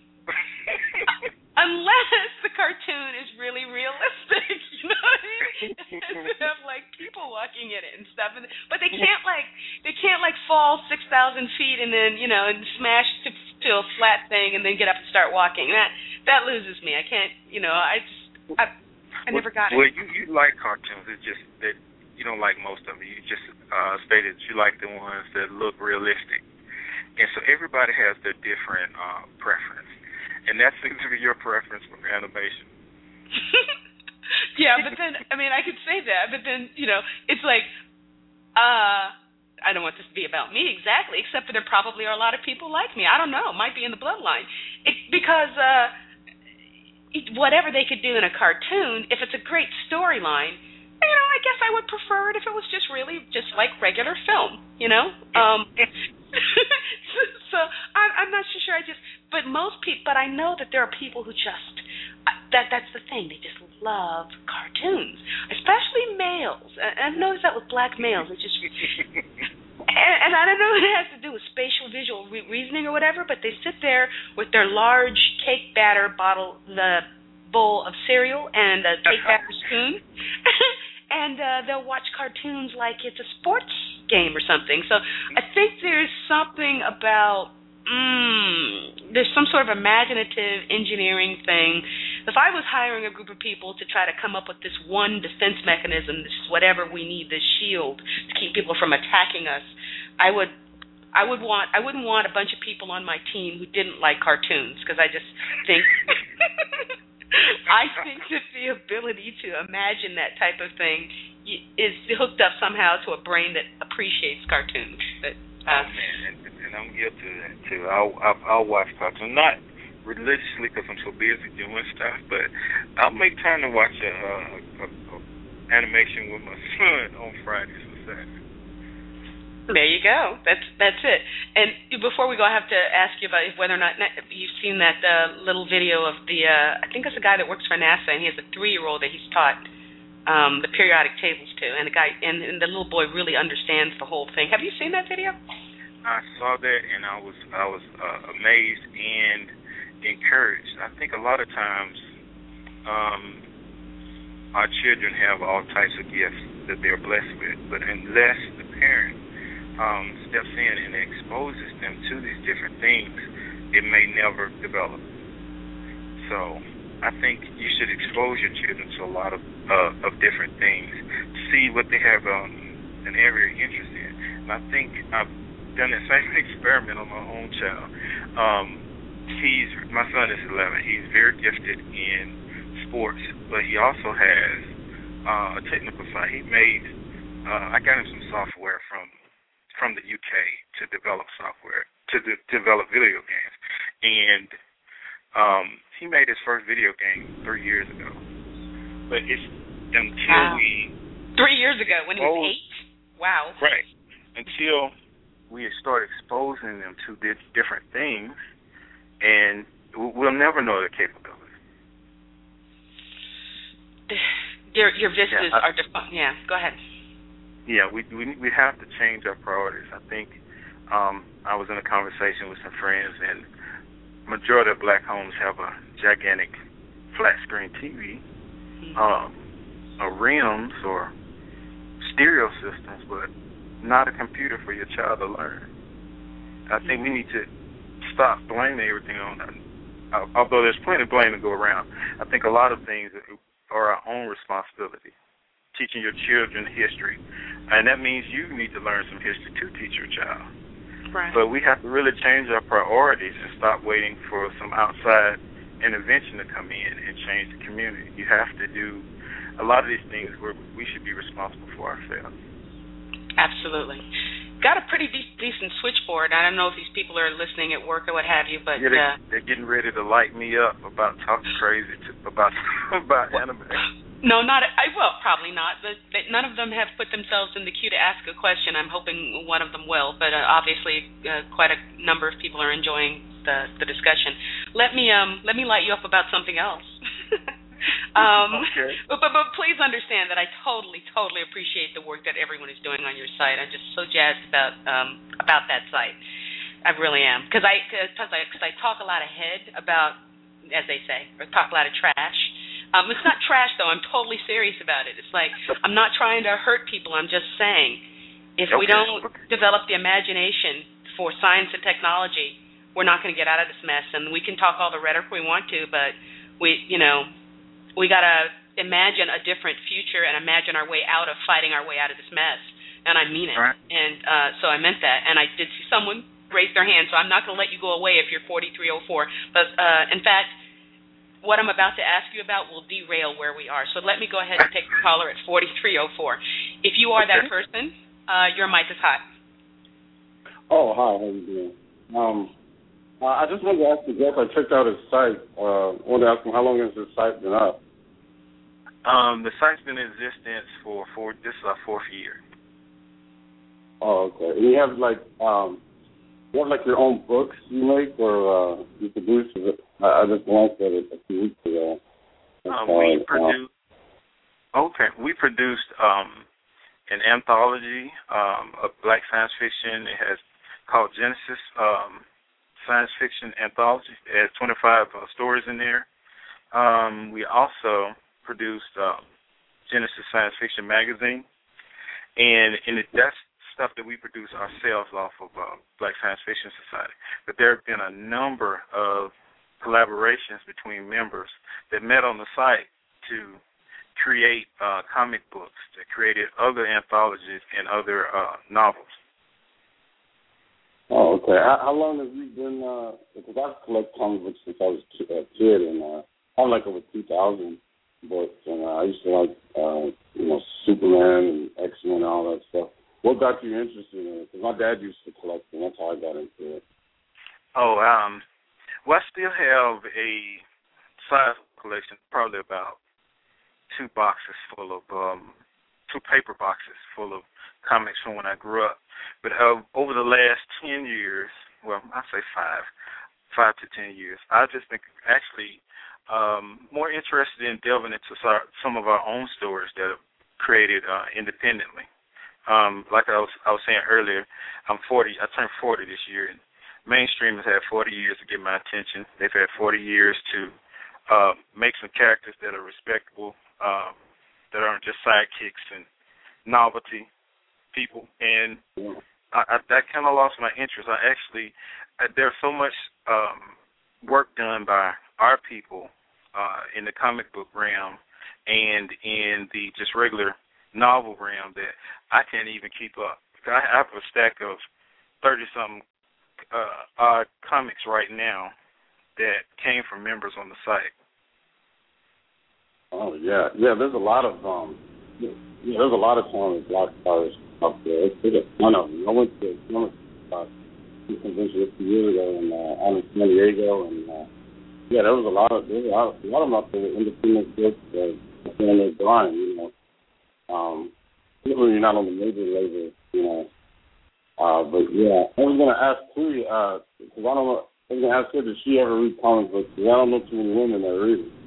Unless the cartoon is really realistic, you know what I mean? They have people walking in it and stuff, but they can't fall 6,000 feet and then and smash to a flat thing and then get up and start walking. That loses me. I can't. I never got it. Well, you like cartoons. It's just that you don't like most of it. You just stated you like the ones that look realistic, and so everybody has their different preference. And that seems to be your preference for animation. Yeah, but then, I could say that, but then, it's I don't want this to be about me exactly, except that there probably are a lot of people like me. I don't know. It might be in the bloodline. Because whatever they could do in a cartoon, if it's a great storyline, I guess I would prefer it if it was just really just like regular film, So I'm not so sure. But most people. But I know that there are people who just that's the thing. They just love cartoons, especially males. I've noticed that with black males. They just and I don't know what it has to do with spatial visual reasoning or whatever. But they sit there with their large cake batter bowl of cereal and a cake batter spoon. And they'll watch cartoons like it's a sports game or something. So I think there's something about, there's some sort of imaginative engineering thing. If I was hiring a group of people to try to come up with this one defense mechanism, this is whatever we need, this shield to keep people from attacking us, I wouldn't want a bunch of people on my team who didn't like cartoons, because I just think... I think that the ability to imagine that type of thing is hooked up somehow to a brain that appreciates cartoons. But, and I'm guilty of that too. I'll watch cartoons, not religiously because I'm so busy doing stuff, but I'll make time to watch a animation with my son on Fridays or Saturdays. There you go. That's it. And before we go, I have to ask you about whether or not you've seen that little video of the, I think it's a guy that works for NASA, and he has a 3-year-old that he's taught the periodic tables to, and the little boy really understands the whole thing. Have you seen that video? I saw that, and I was amazed and encouraged. I think a lot of times our children have all types of gifts that they're blessed with, but unless the parent steps in and exposes them to these different things, it may never develop. So I think you should expose your children to a lot of different things, see what they have an area of interest in. And I think I've done the same experiment on my own child. My son is 11. He's very gifted in sports, but he also has a technical side. He made I got him some software from the UK to develop software, to develop video games. And he made his first video game 3 years ago. But it's until we... 3 years ago, when he was 8? Wow. Right. Until we start exposing them to different things, and we'll never know their capability. Your vistas are defined. Yeah, go ahead. Yeah, we have to change our priorities. I think I was in a conversation with some friends, and majority of black homes have a gigantic flat screen TV, rims or stereo systems, but not a computer for your child to learn. I think we need to stop blaming everything on them. Although there's plenty of blame to go around, I think a lot of things are our own responsibility. Teaching your children history, and that means you need to learn some history to teach your child. Right. But we have to really change our priorities and stop waiting for some outside intervention to come in and change the community. You have to do a lot of these things where we should be responsible for ourselves. Absolutely. Got a pretty decent switchboard. I don't know if these people are listening at work or what have you, but they're getting ready to light me up about talking crazy about anime. No, probably not. But none of them have put themselves in the queue to ask a question. I'm hoping one of them will, but obviously quite a number of people are enjoying the discussion. Let me light you up about something else. Okay. But please understand that I totally appreciate the work that everyone is doing on your site. I'm just so jazzed about that site. I really am, because I talk a lot of head about, as they say, or talk a lot of trash. It's not trash, though. I'm totally serious about it. It's like I'm not trying to hurt people. I'm just saying if we don't develop the imagination for science and technology, we're not going to get out of this mess. And we can talk all the rhetoric we want to, but we got to imagine a different future and imagine our way out of fighting our way out of this mess. And I mean it. Right. And so I meant that. And I did see someone raise their hand, so I'm not going to let you go away if you're 4304. But, in fact, what I'm about to ask you about will derail where we are. So let me go ahead and take the caller at 4304. If you are that person, your mic is hot. Oh, hi. How you doing? I just wanted to ask you, Jeff, I checked out his site. I wanted to ask him, how long has his site been up? The site's been in existence for this is our fourth year. Oh, okay. And you have your own books you make, or you produce it? I just glanced at it a few weeks ago. We produced an anthology of black science fiction. It has called Genesis Science Fiction Anthology. It has 25 stories in there. We also produced Genesis Science Fiction Magazine, and that's stuff that we produce ourselves off of Black Science Fiction Society. But there have been a number of collaborations between members that met on the site to create comic books, that created other anthologies and other novels. Oh, okay. How long have you been, because I've collected comic books since I was a kid, and I have over 2,000 books, and I used to like, Superman and X-Men and all that stuff. What got you interested in it? Because my dad used to collect them. That's how I got into it. Oh, well, I still have a sizable collection, probably about two paper boxes full of comics from when I grew up. But over the last 10 years, well, I'd say 5 to 10 years, I've just been actually more interested in delving into some of our own stories that are created independently. Like I was saying earlier, I'm 40. I turned 40 this year, and mainstream has had 40 years to get my attention. They've had 40 years to make some characters that are respectable, that aren't just sidekicks and novelty people. And that kind of lost my interest. There's so much work done by our people in the comic book realm and in the just regular novel realm that I can't even keep up. I have a stack of 30-something odd comics right now that came from members on the site. Oh yeah. There's a lot of talented black artists up there. It's a ton of them. I went to a convention a few years ago in San Diego, and there was a lot of them up there with independent books that they're drawing. Even when you're not on the major label, but yeah, I was going to ask too, because I was going to ask her, did she ever read comic books? Because I don't know too many women that read it.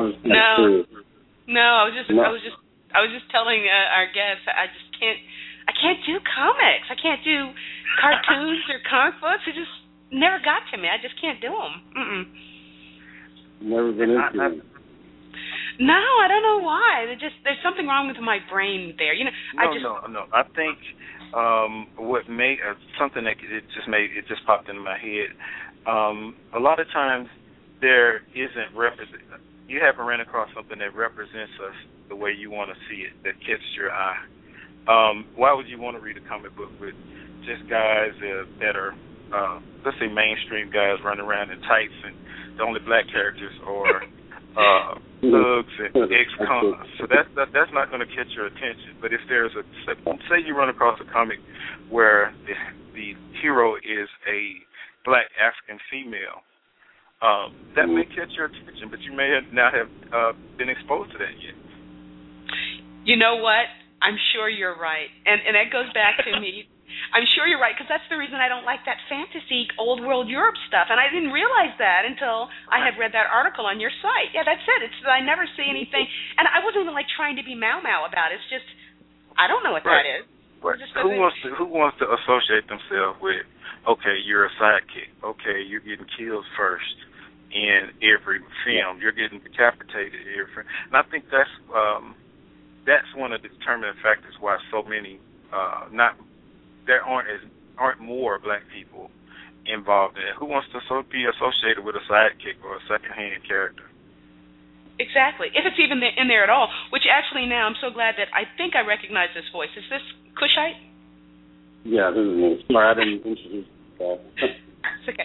I was just telling our guests, I can't do comics. I can't do cartoons or comic books. It just never got to me. I just can't do them. Never been into it. No, I don't know why. There's something wrong with my brain there. You know, No. I think what made something that it just popped into my head. A lot of times there isn't you haven't ran across something that represents us the way you want to see it, that catches your eye. Why would you want to read a comic book with just guys that are, let's say, mainstream guys running around in tights and the only black characters are thugs and ex-cons? So that's not going to catch your attention. But if there's say you run across a comic where the hero is a black African female, that may catch your attention, but you may not have been exposed to that yet. You know what? I'm sure you're right. And that goes back to me. I'm sure you're right, because that's the reason I don't like that fantasy old world Europe stuff. And I didn't realize that until I had read that article on your site. Yeah, that's it. It's that I never see anything. And I wasn't even trying to be mau-mau about it. It's just, I don't know what that is. Right. Who wants to associate themselves with, okay, you're a sidekick. Okay, you're getting killed first in every film. You're getting decapitated in every film. And I think that's one of the determining factors why so many there aren't more black people involved in it. Who wants to be associated with a sidekick or a second-hand character? Exactly, if it's even in there at all. Which actually now I'm so glad that I think I recognize this voice. Is this Kushite? Yeah, this is me. Sorry, I didn't introduce that. It's okay.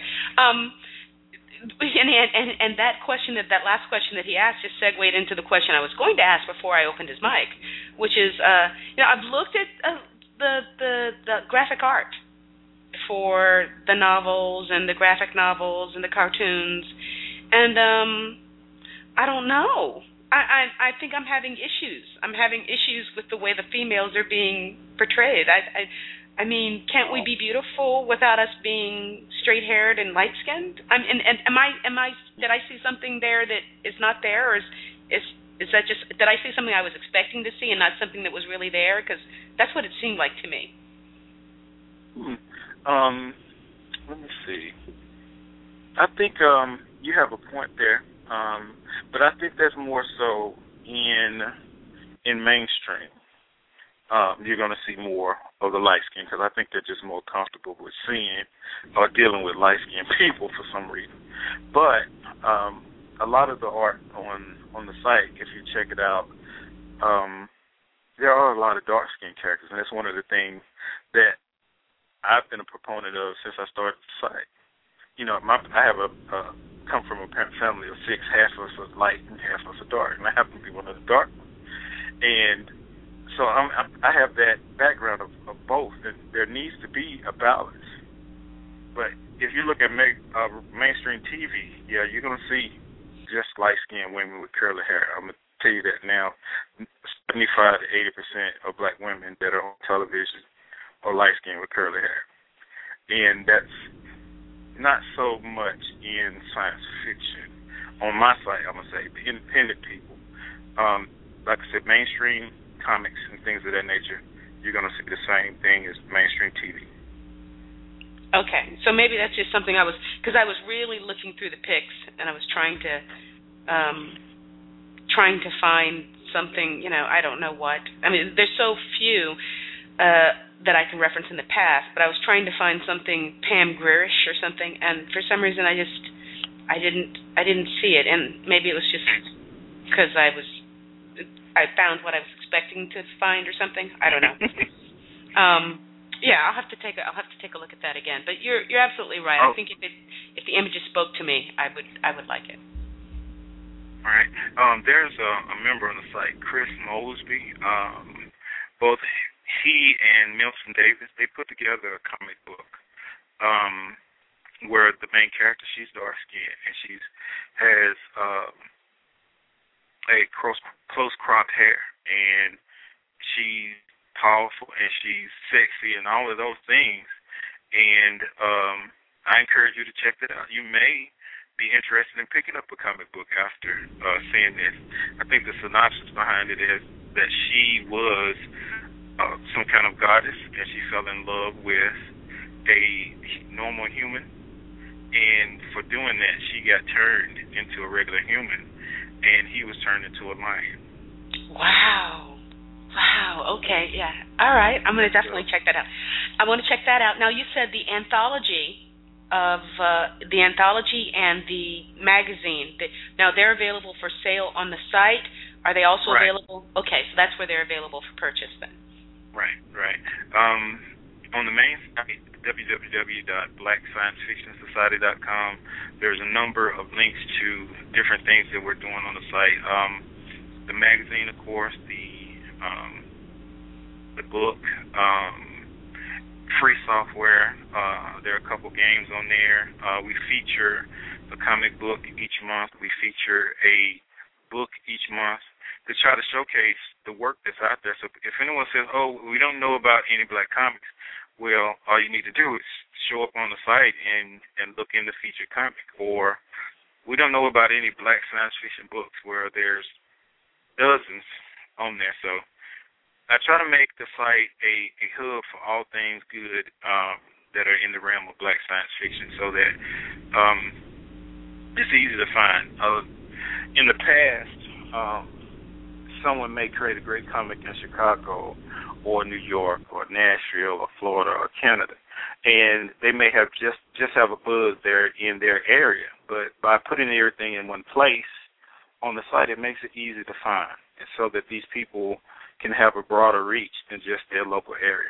And that question, that last question that he asked, just segued into the question I was going to ask before I opened his mic, which is, I've looked at the graphic art for the novels and the graphic novels and the cartoons, and I don't know. I think I'm having issues. I'm having issues with the way the females are being portrayed. I mean, can't we be beautiful without us being straight-haired and light-skinned? Did I see something there that is not there, or is that just, did I see something I was expecting to see and not something that was really there? Because that's what it seemed like to me. Let me see. I think you have a point there, but I think that's more so in mainstream. You're going to see more of the light skin, because I think they're just more comfortable with seeing or dealing with light skinned people for some reason. But a lot of the art on the site, if you check it out, there are a lot of dark skinned characters, and that's one of the things that I've been a proponent of since I started the site. You know, I have come from a family of 6, half of us are light and half of us are dark, and I happen to be one of the dark ones. And so I have that background of both, and there needs to be a balance. But if you look at mainstream TV, yeah, you're going to see just light-skinned women with curly hair. I'm going to tell you that now. 75 to 80% of black women that are on television are light-skinned with curly hair. And that's not so much in science fiction. On my site, I'm going to say the independent people. Like I said, mainstream comics and things of that nature, you're going to see the same thing as mainstream TV. Okay, so maybe that's just something because I was really looking through the pics, and I was trying to find something, I don't know what. I mean, there's so few that I can reference in the past, but I was trying to find something Pam Grierish or something, and for some reason I didn't see it, and maybe it was just because I found what I was expecting to find or something. I don't know. Yeah, I'll have to take a look at that again. But you're absolutely right. I think if the images spoke to me, I would like it. All right. There's a member on the site, Chris Mosby. Both he and Milton Davis, they put together a comic book where the main character, she's dark skinned, and she has a close cropped hair, and she's powerful and she's sexy and all of those things. And I encourage you to check that out. You may be interested in picking up a comic book after seeing this. I think the synopsis behind it is that she was some kind of goddess, and she fell in love with a normal human, and for doing that, she got turned into a regular human, and he was turned into a lion. Wow. Okay. Yeah. All right. I'm going to definitely check that out. I want to check that out. Now, you said the anthology and the magazine. Now, they're available for sale on the site. Are they also available? Okay, so that's where they're available for purchase then. Right. On the main site, www.blacksciencefictionsociety.com, there's a number of links to different things that we're doing on the site. The magazine, of course, the book, free software. There are a couple games on there. We feature a comic book each month. We feature a book each month to try to showcase the work that's out there. So if anyone says, "Oh, we don't know about any black comics," well, all you need to do is show up on the site and look in the featured comic. Or we don't know about any black science fiction books, where there's dozens on there. So I try to make the site a hub for all things good that are in the realm of black science fiction, so that it's easy to find. In the past, someone may create a great comic in Chicago or New York or Nashville or Florida or Canada, and they may have just have a buzz there in their area. But by putting everything in one place on the site, it makes it easy to find, and so that these people can have a broader reach than just their local area.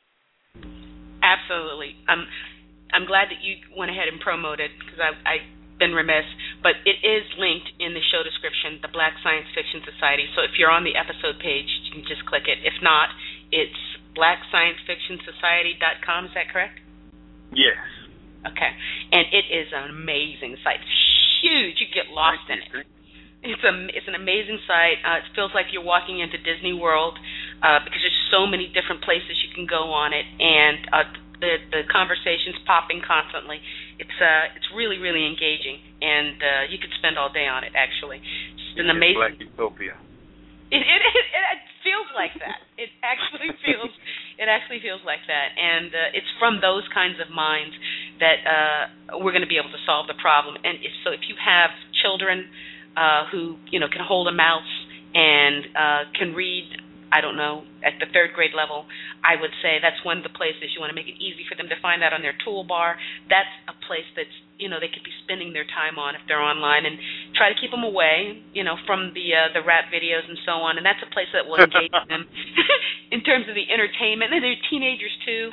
Absolutely. I'm glad that you went ahead and promoted, because I've been remiss, but it is linked in the show description, the Black Science Fiction Society. So if you're on the episode page, you can just click it. If not, it's blacksciencefictionsociety.com. Is that correct? Yes. Okay. And it is an amazing site. It's huge. You get lost in it. It's an amazing site. It feels like you're walking into Disney World because there's so many different places you can go on it, and the conversation's popping constantly. It's really, really engaging, and you could spend all day on it. Actually, it's an amazing. Black utopia. It feels like that. It actually feels like that, and it's from those kinds of minds that we're going to be able to solve the problem. And so if you have children who can hold a mouse and can read, I don't know, at the third grade level, I would say that's one of the places you want to make it easy for them to find that on their toolbar. That's a place that's they could be spending their time on if they're online, and try to keep them away from the rap videos and so on. And that's a place that will engage them in terms of the entertainment. And they're teenagers too.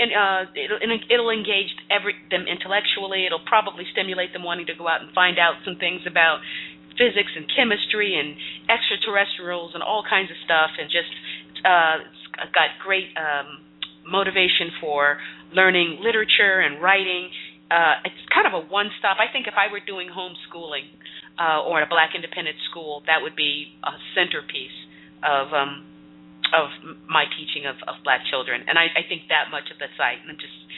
It'll engage them intellectually. It'll probably stimulate them wanting to go out and find out some things about physics and chemistry and extraterrestrials and all kinds of stuff, and just it's got great motivation for learning literature and writing. It's kind of a one-stop. I think if I were doing homeschooling or a black independent school, that would be a centerpiece of my teaching of black children. And I think that much of the site. And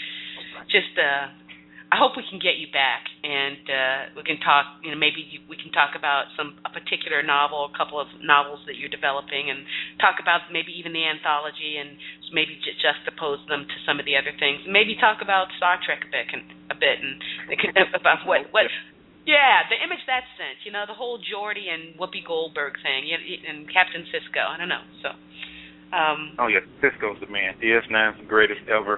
I hope we can get you back, and we can talk. Maybe we can talk about a particular novel, a couple of novels that you're developing, and talk about maybe even the anthology, and maybe juxtapose them to some of the other things. Maybe talk about Star Trek a bit, and about what. Yeah, the image that sent. The whole Geordi and Whoopi Goldberg thing, and Captain Sisko. I don't know. So. Oh yeah, Sisko's the man. DS9's the greatest ever.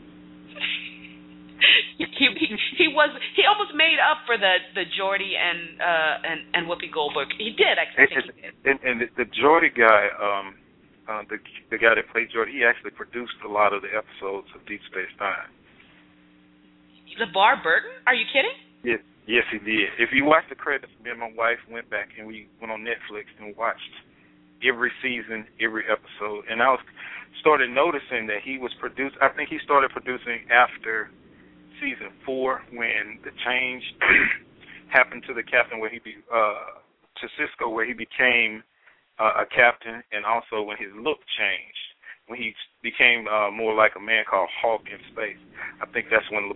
He almost made up for the Geordi and Whoopi Goldberg. He did actually. And the Geordi guy, the guy that played Geordi, he actually produced a lot of the episodes of Deep Space Nine. LeVar Burton? Are you kidding? Yes, he did. If you watch the credits, me and my wife went back and we went on Netflix and watched every season, every episode, and I started noticing that he was produced. I think he started producing after season 4, when the change happened to the captain, to Sisko, where he became a captain, and also when his look changed, when he became more like a man called Hawk in space. I think that's when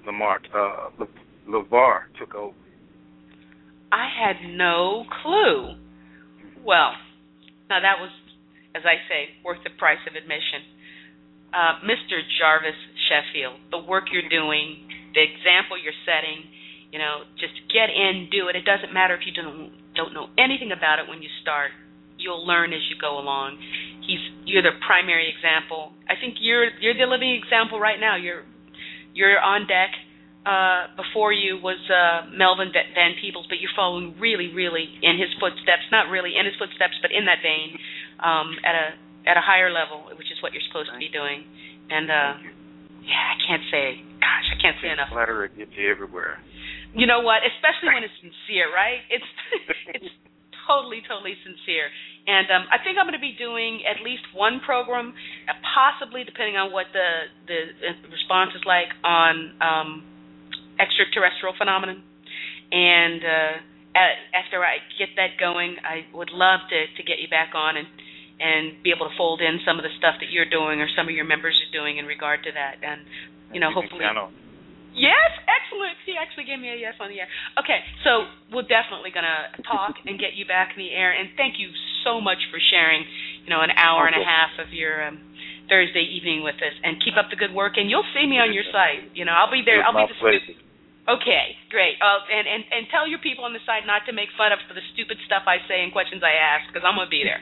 LeVar took over. I had no clue. Well, now that was as I say, worth the price of admission. Mr. Jarvis Sheffield, the work you're doing, the example you're setting, just get in, do it. It doesn't matter if you don't know anything about it when you start. You'll learn as you go along. You're the primary example. I think you're the living example right now. You're on deck. Before you was Melvin Van Peebles, but you're following really, really in his footsteps. Not really in his footsteps, but in that vein, at a higher level, which is what you're supposed to be doing. And I can't say enough. Flattery gets you everywhere. You know what? Especially when it's sincere, right? It's totally sincere. And I think I'm going to be doing at least one program, possibly depending on what the response is like on extraterrestrial phenomenon. And after I get that going, I would love to get you back on and be able to fold in some of the stuff that you're doing or some of your members are doing in regard to that. And hopefully. Yes, excellent. He actually gave me a yes on the air. Okay, so we're definitely going to talk and get you back in the air. And thank you so much for sharing, an hour and a half of your Thursday evening with us. And keep up the good work. And you'll see me on your site. I'll be there. I'll be the stupid. Okay, great. And tell your people on the site not to make fun of the stupid stuff I say and questions I ask, because I'm going to be there.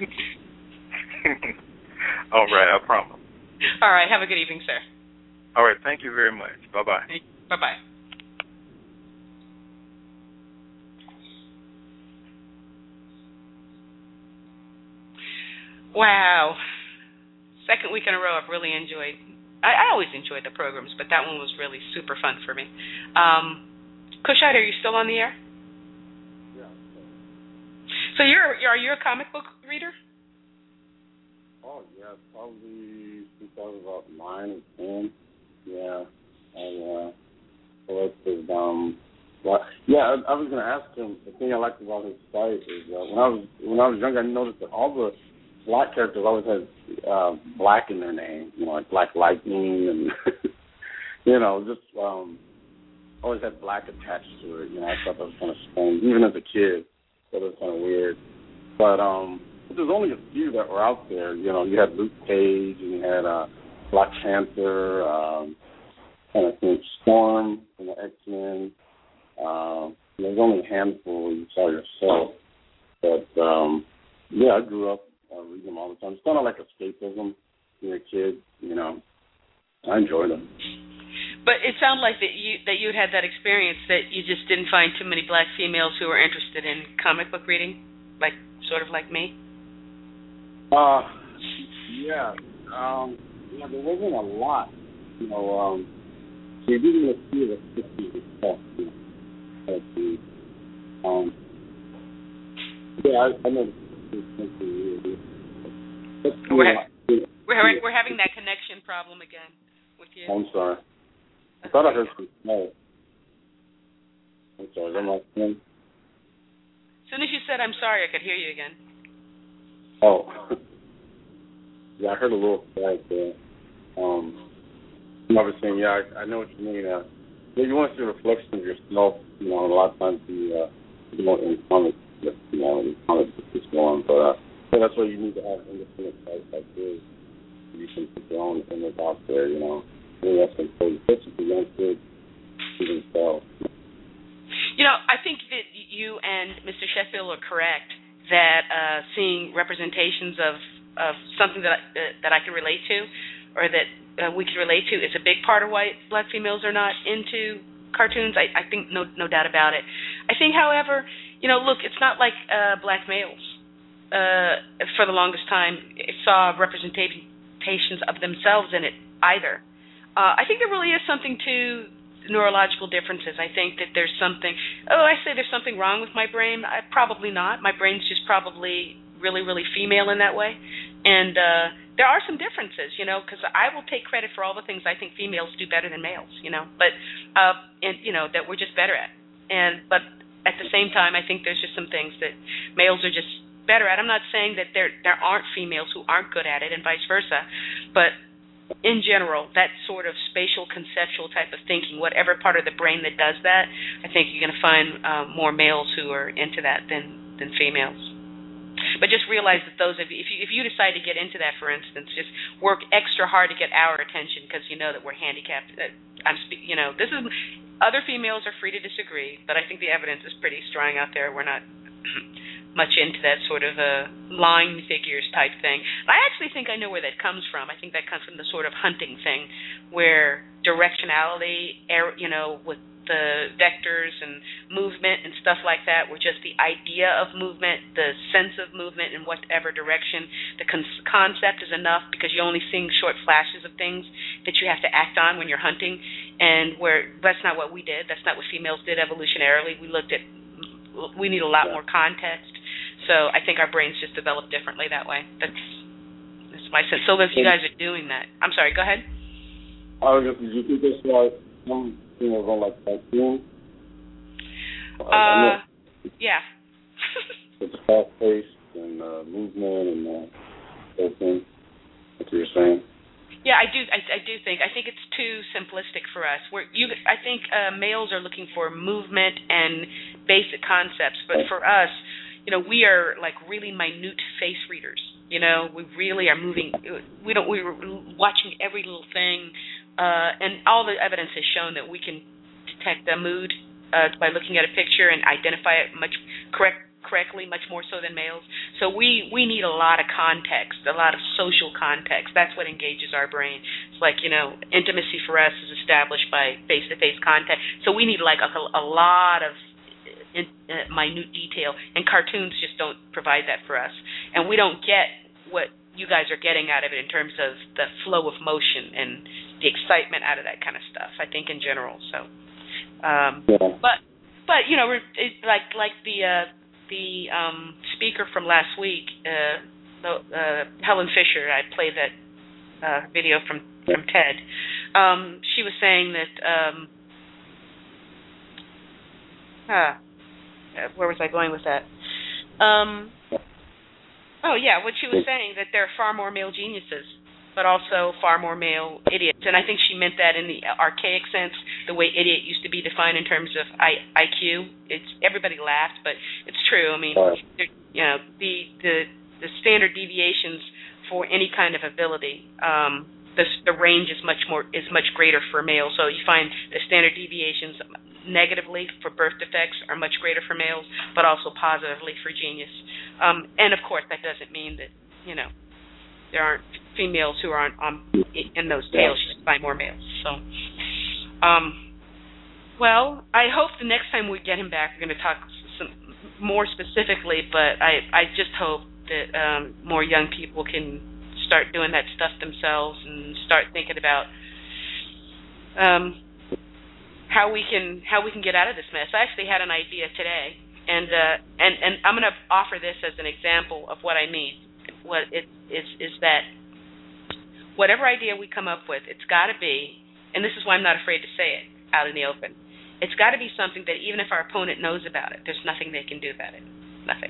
All right, I promise. All right, have a good evening, sir. All right, thank you very much. Bye-bye. Bye-bye. Wow. Second week in a row I've really enjoyed. I always enjoyed the programs, but that one was really super fun for me. Kushite, are you still on the air? Yeah. So are you a comic book reader? Oh, yeah, probably since I was about 9 or 10. Yeah. I was going to ask him, the thing I liked about his site is when I was younger, I noticed that all the black characters always had black in their name, like Black Lightning and, always had black attached to it. I thought that was kind of strange, even as a kid. That was kind of weird. But there's only a few that were out there. You had Luke Cage and you had Black Panther, I think Storm from the X-Men. There's only a handful you saw yourself. But, I grew up reading them all the time. It's kind of like escapism when you're a kid, I enjoyed them. But it sounded like that you had that experience that you just didn't find too many black females who were interested in comic book reading, sort of like me? Yeah, there wasn't a lot, they didn't see the 50s stuff, I know we're having that connection problem again with you. I'm sorry. I thought I heard some smoke. I'm sorry, am I saying? As soon as you said I'm sorry, I could hear you again. Oh. Yeah, I heard a little flag there. I was saying, I know what you mean. You want to see a reflection of yourself, a lot of times you don't in comics, in comics is going, but that's why you need to have independent sites like this. You can put your own image out there, I think that's important, especially for young kids to themselves. I think that you and Mr. Sheffield are correct that seeing representations of something that I can relate to or that we can relate to is a big part of why black females are not into cartoons. I think no doubt about it. I think, however, look, it's not like black males for the longest time saw representations of themselves in it either. I think there really is something to neurological differences. I think that there's something, I say there's something wrong with my brain. Probably not. My brain's just probably really, really female in that way. And there are some differences, because I will take credit for all the things I think females do better than males, but, that we're just better at. But at the same time, I think there's just some things that males are just better at. I'm not saying that there aren't females who aren't good at it and vice versa, but in general, that sort of spatial, conceptual type of thinking, whatever part of the brain that does that, I think you're going to find more males who are into that than females. But just realize that those of you, if you decide to get into that, for instance, just work extra hard to get our attention because you know that we're handicapped. This is other females are free to disagree, but I think the evidence is pretty strong out there. We're not much into that sort of line figures type thing. I actually think I know where that comes from. I think that comes from the sort of hunting thing where directionality, with the vectors and movement and stuff like that, were just the idea of movement, the sense of movement in whatever direction. The concept is enough because you're only seeing short flashes of things that you have to act on when you're hunting, and where that's not what we did. That's not what females did evolutionarily. We need a lot more context. So I think our brains just develop differently that way. That's my sense. So if you guys are doing that, I'm sorry. Go ahead. Did you think this some females don't like cartoons? Yeah. It's fast paced and movement and those things. That's what you're saying. Yeah, I do think it's too simplistic for us. I think males are looking for movement and basic concepts, but for us, we are like really minute face readers. We really are moving. We're watching every little thing, and all the evidence has shown that we can detect the mood by looking at a picture and identify it correctly, much more so than males. So we need a lot of context, a lot of social context. That's what engages our brain. It's like, intimacy for us is established by face-to-face contact. So we need like a lot of minute detail, and cartoons just don't provide that for us. And we don't get what you guys are getting out of it in terms of the flow of motion and the excitement out of that kind of stuff, I think, in general. So, but like the speaker from last week, Helen Fisher, I played that video from TED. She was saying that where was I going with that? What she was saying, that there are far more male geniuses, but also far more male idiots. And I think she meant that in the archaic sense, the way idiot used to be defined in terms of IQ. Everybody laughed, but it's true. I mean, the standard deviations for any kind of ability, the range is much greater for males. So you find the standard deviations negatively for birth defects are much greater for males, but also positively for genius. And of course, that doesn't mean that there aren't females who are in those tails. You find more males. So, I hope the next time we get him back, we're going to talk some more specifically. But I just hope that more young people can start doing that stuff themselves and start thinking about how we can get out of this mess. I actually had an idea today, and I'm going to offer this as an example of what I mean. What it is that whatever idea we come up with, it's got to be, and this is why I'm not afraid to say it out in the open, it's got to be something that even if our opponent knows about it, there's nothing they can do about it. Nothing.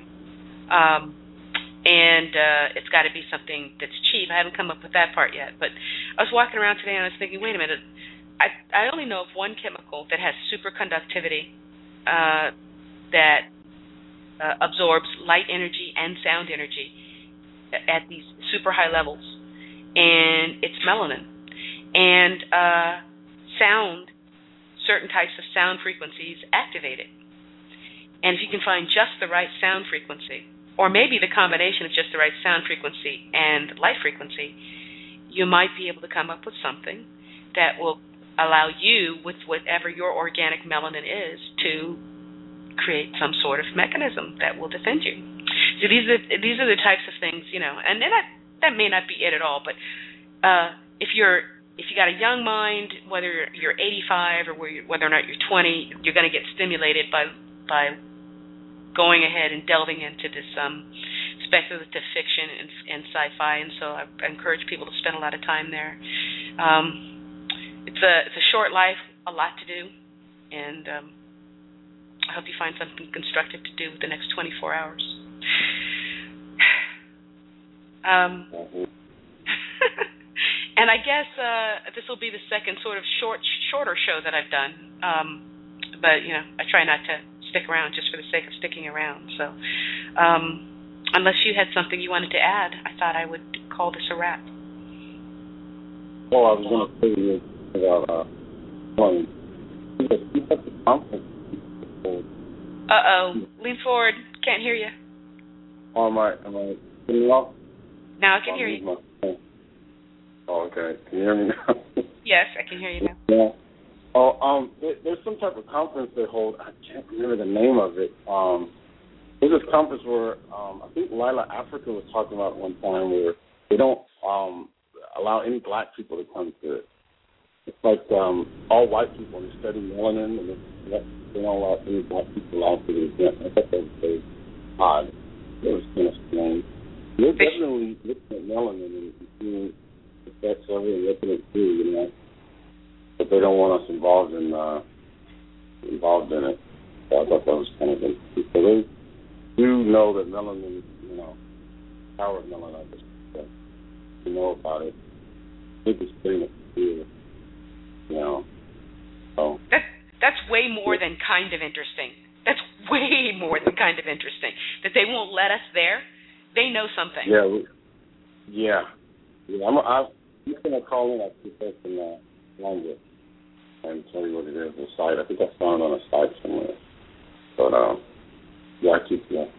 And it's got to be something that's cheap. I haven't come up with that part yet, but I was walking around today and I was thinking, wait a minute, I only know of one chemical that has superconductivity that absorbs light energy and sound energy at these super high levels, and it's melanin. And sound, certain types of sound frequencies activate it. And if you can find just the right sound frequency, or maybe the combination of just the right sound frequency and light frequency, you might be able to come up with something that will allow you, with whatever your organic melanin is, to create some sort of mechanism that will defend you. So these are the types of things, and then that may not be it at all, but if you got a young mind, whether you're 85 or whether or not you're 20, you're going to get stimulated by going ahead and delving into this speculative fiction and sci-fi, and so I encourage people to spend a lot of time there. It's a short life, a lot to do, and I hope you find something constructive to do with the next 24 hours. And I guess this will be the second sort of shorter show that I've done, but I try not to stick around just for the sake of sticking around. So unless you had something you wanted to add, I thought I would call this a wrap. Well, I was going to say about the conference. Lean forward. Can't hear you. Oh, am I getting off? Now I can hear you. Oh, okay. Can you hear me now? Yes, I can hear you now. Yeah. Oh, there's some type of conference they hold. I can't remember the name of it. There's this conference where I think Lila Africa was talking about one time where they don't allow any black people to come to it. It's like all white people, and they study melanin, and they don't allow any black people out to the event. I thought that was very odd. It was kind of strange. They're definitely looking at melanin and seeing the effects of it and looking at too, you know. But they don't want us involved in it. So I thought that was kind of interesting. So they do know that melanin, you know, power of melanin, you know about it. I think it's pretty much clear, you know. So. That's way more than kind of interesting. That's way more than kind of interesting. That they won't let us there. They know something. Yeah. I'm just going to call in. I think that's in London and tell you what it is, the site. I think I found it on a site somewhere. But, yeah, I keep that.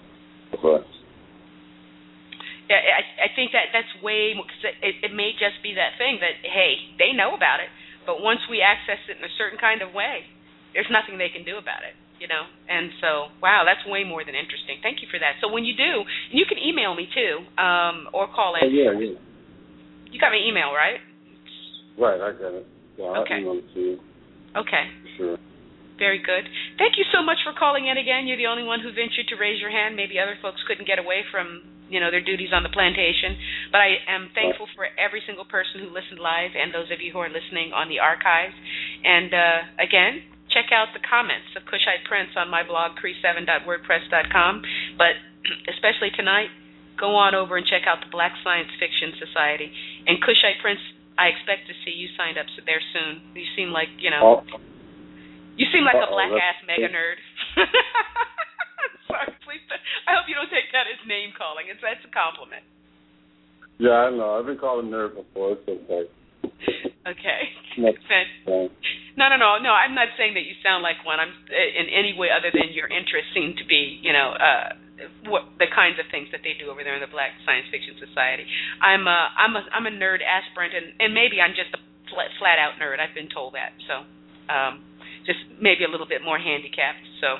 Yeah, I think that's way more, because it may just be that thing that, hey, they know about it, but once we access it in a certain kind of way, there's nothing they can do about it, you know? And so, wow, that's way more than interesting. Thank you for that. So when you do, you can email me too, or call in. Oh, yeah. You got my email, right? Right, I got it. Yeah, okay. I'll email it to you. Okay. Sure. Very good. Thank you so much for calling in again. You're the only one who ventured to raise your hand. Maybe other folks couldn't get away from, you know, their duties on the plantation. But I am thankful for every single person who listened live and those of you who are listening on the archives. And, again, check out the comments of Kushite Prince on my blog, cree7.wordpress.com. But especially tonight, go on over and check out the Black Science Fiction Society. And Kushite Prince, I expect to see you signed up there soon. You seem like, you know, you seem like a black-ass mega nerd. Sorry, please. I hope you don't take that as name-calling. That's a compliment. Yeah, I know. I've been called a nerd before. It's okay. Okay. No, I'm not saying that you sound like one. I'm in any way other than your interests seem to be, you know, the kinds of things that they do over there in the Black Science Fiction Society. I'm a nerd aspirant, and maybe I'm just a flat-out nerd. I've been told that. So, just maybe a little bit more handicapped. So,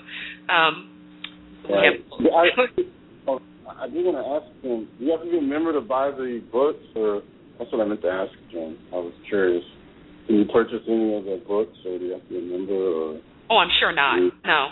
I do want to ask him, do you have to be a member to buy the books, or that's what I meant to ask Jim. I was curious. Can you purchase any of the books, or do you have to be a member? Or? Oh, I'm sure not. No.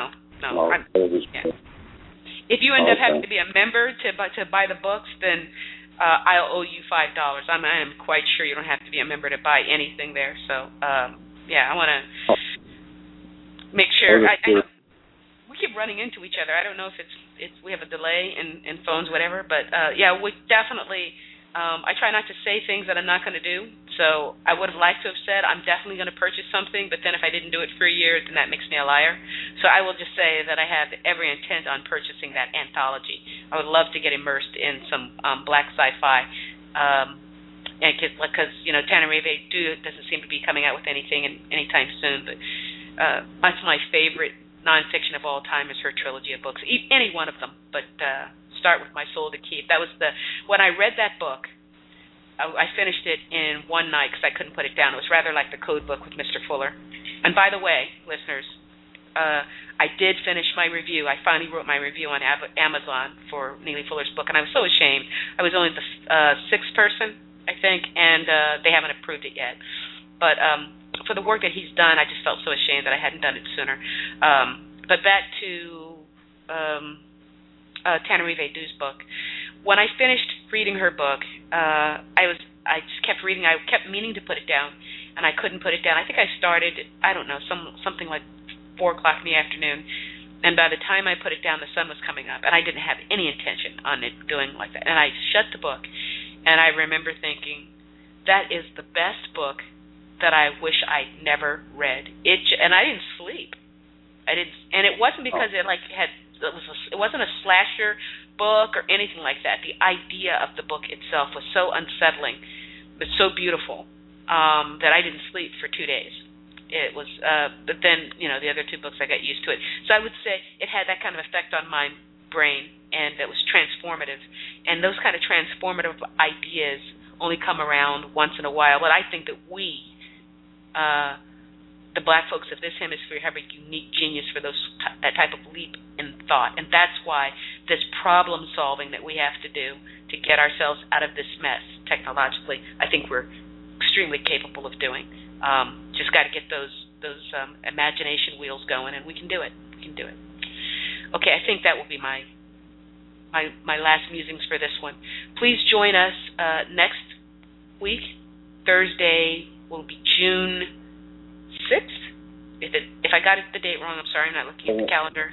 If you end up having to be a member to buy the books, then I'll owe you $5. I am quite sure you don't have to be a member to buy anything there. So, I want to make sure. I know we keep running into each other. I don't know if it's we have a delay in phones, whatever. But we definitely. I try not to say things that I'm not going to do. So I would have liked to have said I'm definitely going to purchase something, but then if I didn't do it for a year, then that makes me a liar. So I will just say that I have every intent on purchasing that anthology. I would love to get immersed in some black sci-fi, because Tananarive doesn't seem to be coming out with anything anytime soon. But that's my favorite nonfiction of all time is her trilogy of books, any one of them. But start with My Soul to Keep. That was when I read that book. I finished it in one night because I couldn't put it down. It was rather like the Code Book with Mr. Fuller. And by the way, listeners, I did finish my review. I finally wrote my review on Amazon for Neely Fuller's book, and I was so ashamed. I was only the sixth person, I think, and they haven't approved it yet. But for the work that he's done, I just felt so ashamed that I hadn't done it sooner. But back to Tananarive Du's book. When I finished reading her book, I just kept reading. I kept meaning to put it down, and I couldn't put it down. I think I started, I don't know, something like 4 o'clock in the afternoon, and by the time I put it down, the sun was coming up, and I didn't have any intention on it doing like that. And I shut the book, and I remember thinking, that is the best book that I wish I never read. And I didn't sleep. And it wasn't because it had it wasn't a slasher book or anything like that. The idea of the book itself was so unsettling, but so beautiful that I didn't sleep for 2 days. It was, but then the other 2 books I got used to it. So I would say it had that kind of effect on my brain, and it was transformative. And those kind of transformative ideas only come around once in a while. But I think that we, the black folks of this hemisphere, have a unique genius for that type of leap in thought. And that's why this problem solving that we have to do to get ourselves out of this mess technologically, I think we're extremely capable of doing. Just got to get those imagination wheels going, and we can do it. We can do it. Okay, I think that will be my last musings for this one. Please join us next week. Thursday will be June 6th. If I got the date wrong, I'm sorry. I'm not looking at the calendar.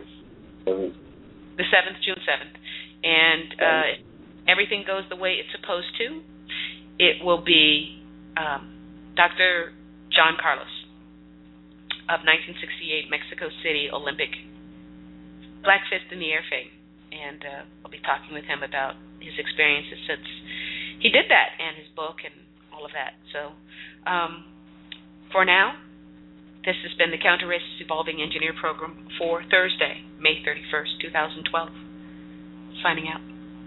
The 7th, June 7th. And everything goes the way it's supposed to. It will be Dr. John Carlos of 1968 Mexico City Olympic Black Fist in the Air fame. And I'll be talking with him about his experiences since he did that, and his book and all of that. So for now, this has been the Counter-Racist Evolving Engineer Program for Thursday, May 31st, 2012. Signing out.